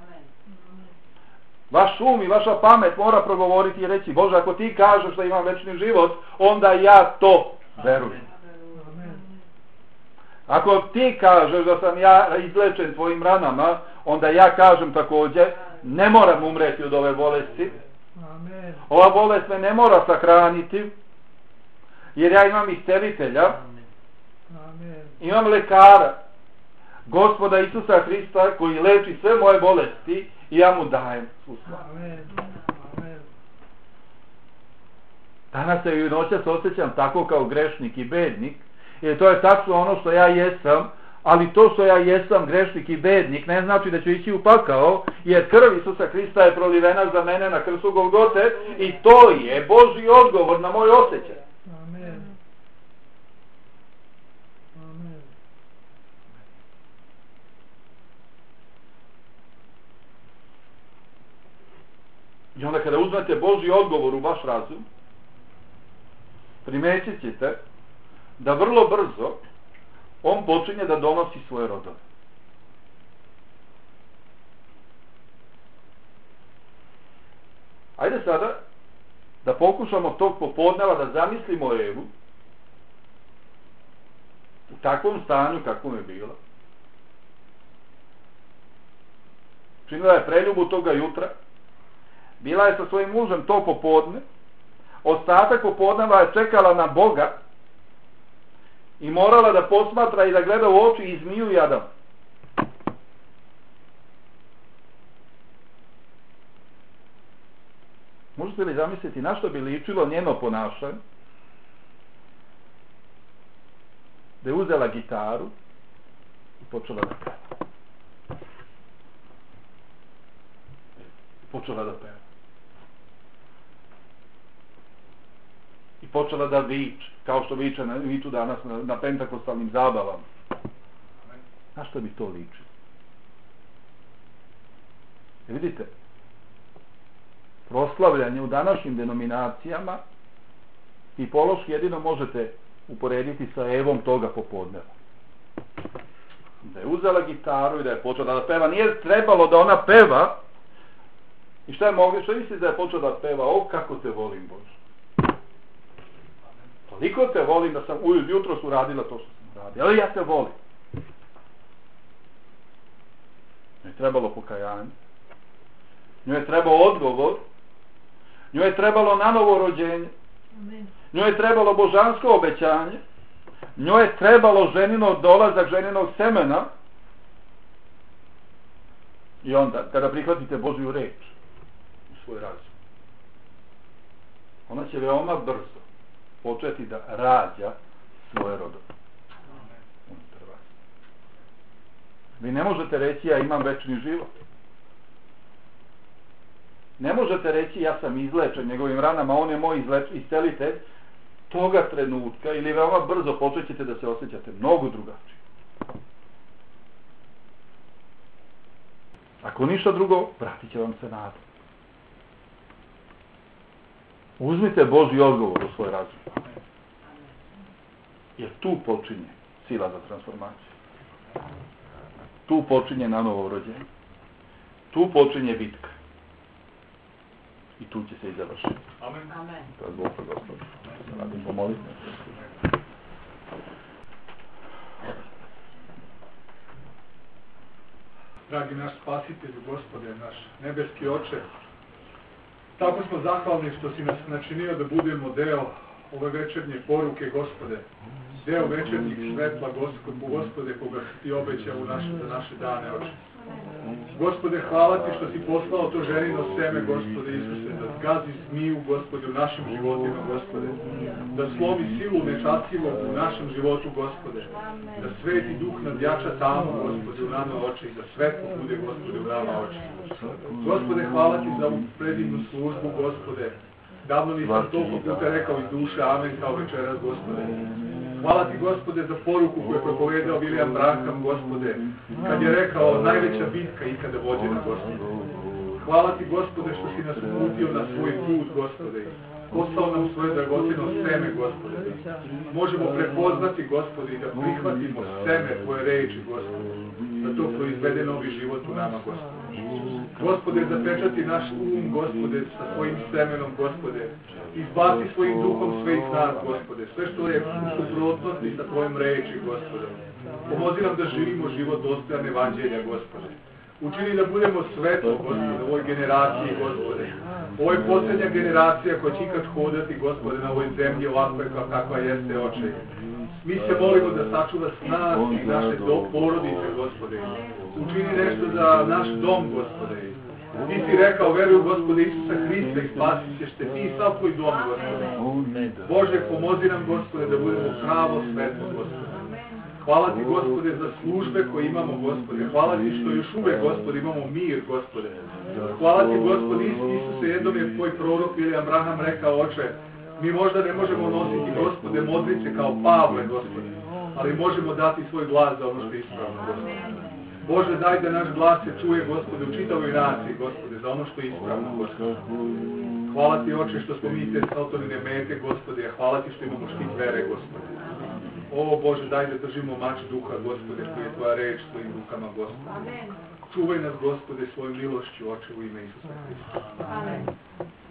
Vaš um i vaša pamet mora progovoriti i reći: Bože, ako ti kažeš da imam večni život, onda ja to verujem. Amen. Ako ti kažeš da sam ja izlečen tvojim ranama, onda ja kažem također: ne moram umreti od ove bolesti. Amen. Ova bolest me ne mora sahraniti, jer ja imam iscelitelja, Amen. imam lekara, Gospoda Isusa Hrista, koji leči sve moje bolesti, i ja mu dajem svu slavu. Amen. Amen. Danas se i noćas osjećam tako kao grešnik i bednik, jer to je tačno ono što ja jesam, ali to što ja jesam grešnik i bednik ne znači da ću ići u pakao, jer krv Isusa Hrista je prolivena za mene na krstu Golgote i to je Božji odgovor na moj osjećaj. Amen. Amen. I onda kada uzmete Božji odgovor u vaš razum, primetit ćete da vrlo brzo on počinje da donosi svoje rodove. Ajde sada da pokušamo tog popodneva da zamislimo Evu u takvom stanju kakvom je bila. Činila je preljubu toga jutra, bila je sa svojim mužem to popodne, ostatak popodneva je čekala na Boga i morala da posmatra i da gleda u oči i zmiju i Adam. Možete li zamisliti na što bi ličilo njeno ponašanje? Da je uzela gitaru i počela da peva. Počela da peva. I počela da viče, kao što viču danas na pentakostalnim zabavama. Na što bi to ličilo? Vidite, proslavljanje u današnjim denominacijama tipološki jedino možete uporediti sa Evom toga popodneva. Da je uzela gitaru i da je počela da peva. Nije trebalo da ona peva. I šta je mogli? Što misli da je počela da peva? O, kako te volim, Bože. Toliko te volim da sam jutros uradila to što sam radila. Ali ja te volim. Njoj je trebalo pokajanje. Njoj je trebao odgovor. Njoj je trebalo nanovo rođenje. Njoj je trebalo božansko obećanje. Njoj je trebalo dolazak ženinog semena. I onda, kada prihvatite Božju reč u svoj razum, ona će veoma brzo početi da rađa svoje rodove. Vi ne možete reći: ja imam večni život. Ne možete reći: ja sam izlečen njegovim ranama, on je moj iscelitelj. Toga trenutka ili veoma brzo počećete da se osjećate mnogo drugačije. Ako ništa drugo, vratit će vam se nada. Uzmite Božji odgovor u svoj razum. Jer tu počinje sila za transformaciju. Tu počinje nanovo rođenje. Tu počinje bitka. I tu će se i završiti. Amen. Amen. To je Bog Gospod. Radim pomoliti. Dragi naš Spasitelju, Gospode, naš nebeski Oče, tako smo zahvalni što si nas načinio da budemo deo ove večernje poruke, Gospode, deo večernjih svetla, Gospode, koga si ti obećao za naše dane, Oče. Gospode, hvala ti što si poslao to ženino seme, Gospode Isuse, da zgazi zmiju, Gospode, u našim životima, Gospode, da slomi silu nečastivog u našem životu, Gospode, da sveti duh nadjača tamu, Gospode, u nama oči i da svetlo bude, Gospode, u nama oči. Gospode, hvala ti za ovu predivnu službu, Gospode. Davno nisam toliko puta rekao iz duše amen kao večeras, Gospode. Hvala ti, Gospode, za poruku koju je propovedao William Branham, Gospode, kad je rekao najveća bitka ikada vođena, Gospode. Hvala ti, Gospode, što si nas uputio na svoj put, Gospode. Poslao nam svoje dragocjeno seme, Gospode. Možemo prepoznati, Gospode, i da prihvatimo seme tvoje reči, Gospode. Da to proizvede novi život u nama, Gospode. Gospode, zapečati naš Gospode, sa svojim semenom, Gospode. Izbaci svojim duhom sve iz nas, Gospode. Sve što je u suprotnosti sa tvojim reči, Gospode. Pomozi nam da živimo život dostojan evanđelja, Gospode. Učini da budemo svetlo, Gospode, u ovoj generaciji, Gospode. Ovo je posljednja generacija koja će ikad hodati, Gospode, na ovoj zemlji ovakve kakva jeste, Oče. Mi se molimo da sačuvaš nas i naše porodice, Gospode. Učini nešto za naš dom, Gospode. Ti si rekao, veruj, Gospode Isusa Hrista i spasit ćeš te ti i sav tvoj dom, Gospode. Bože, pomozi nam, Gospode, da budemo pravo svetlo, Gospode. Hvala ti, Gospode, za službe koje imamo, Gospode. Hvala ti što još uvek, Gospode, imamo mir, Gospode. Hvala ti, Gospode Isuse, jednom je tvoj prorok William Branham rekao, Oče, mi možda ne možemo nositi, Gospode, modrice kao Pavle, Gospode, ali možemo dati svoj glas za ono što je ispravno, Gospode. Bože, daj da naš glas se čuje, Gospode, u čitavoj naciji, Gospode, za ono što je ispravno, Gospode. Hvala ti, Oče, što smo mi te Sautonine mete, Gospode, a hvala ti što imamo štit vere, Gospode. O Bože, daj da držimo mač duha, Gospode, koji je tvoja reč svojim rukama, Gospode. Čuvaj nas, Gospode, svojom milošću, Oče, u ime Isusa Hrista. Amen.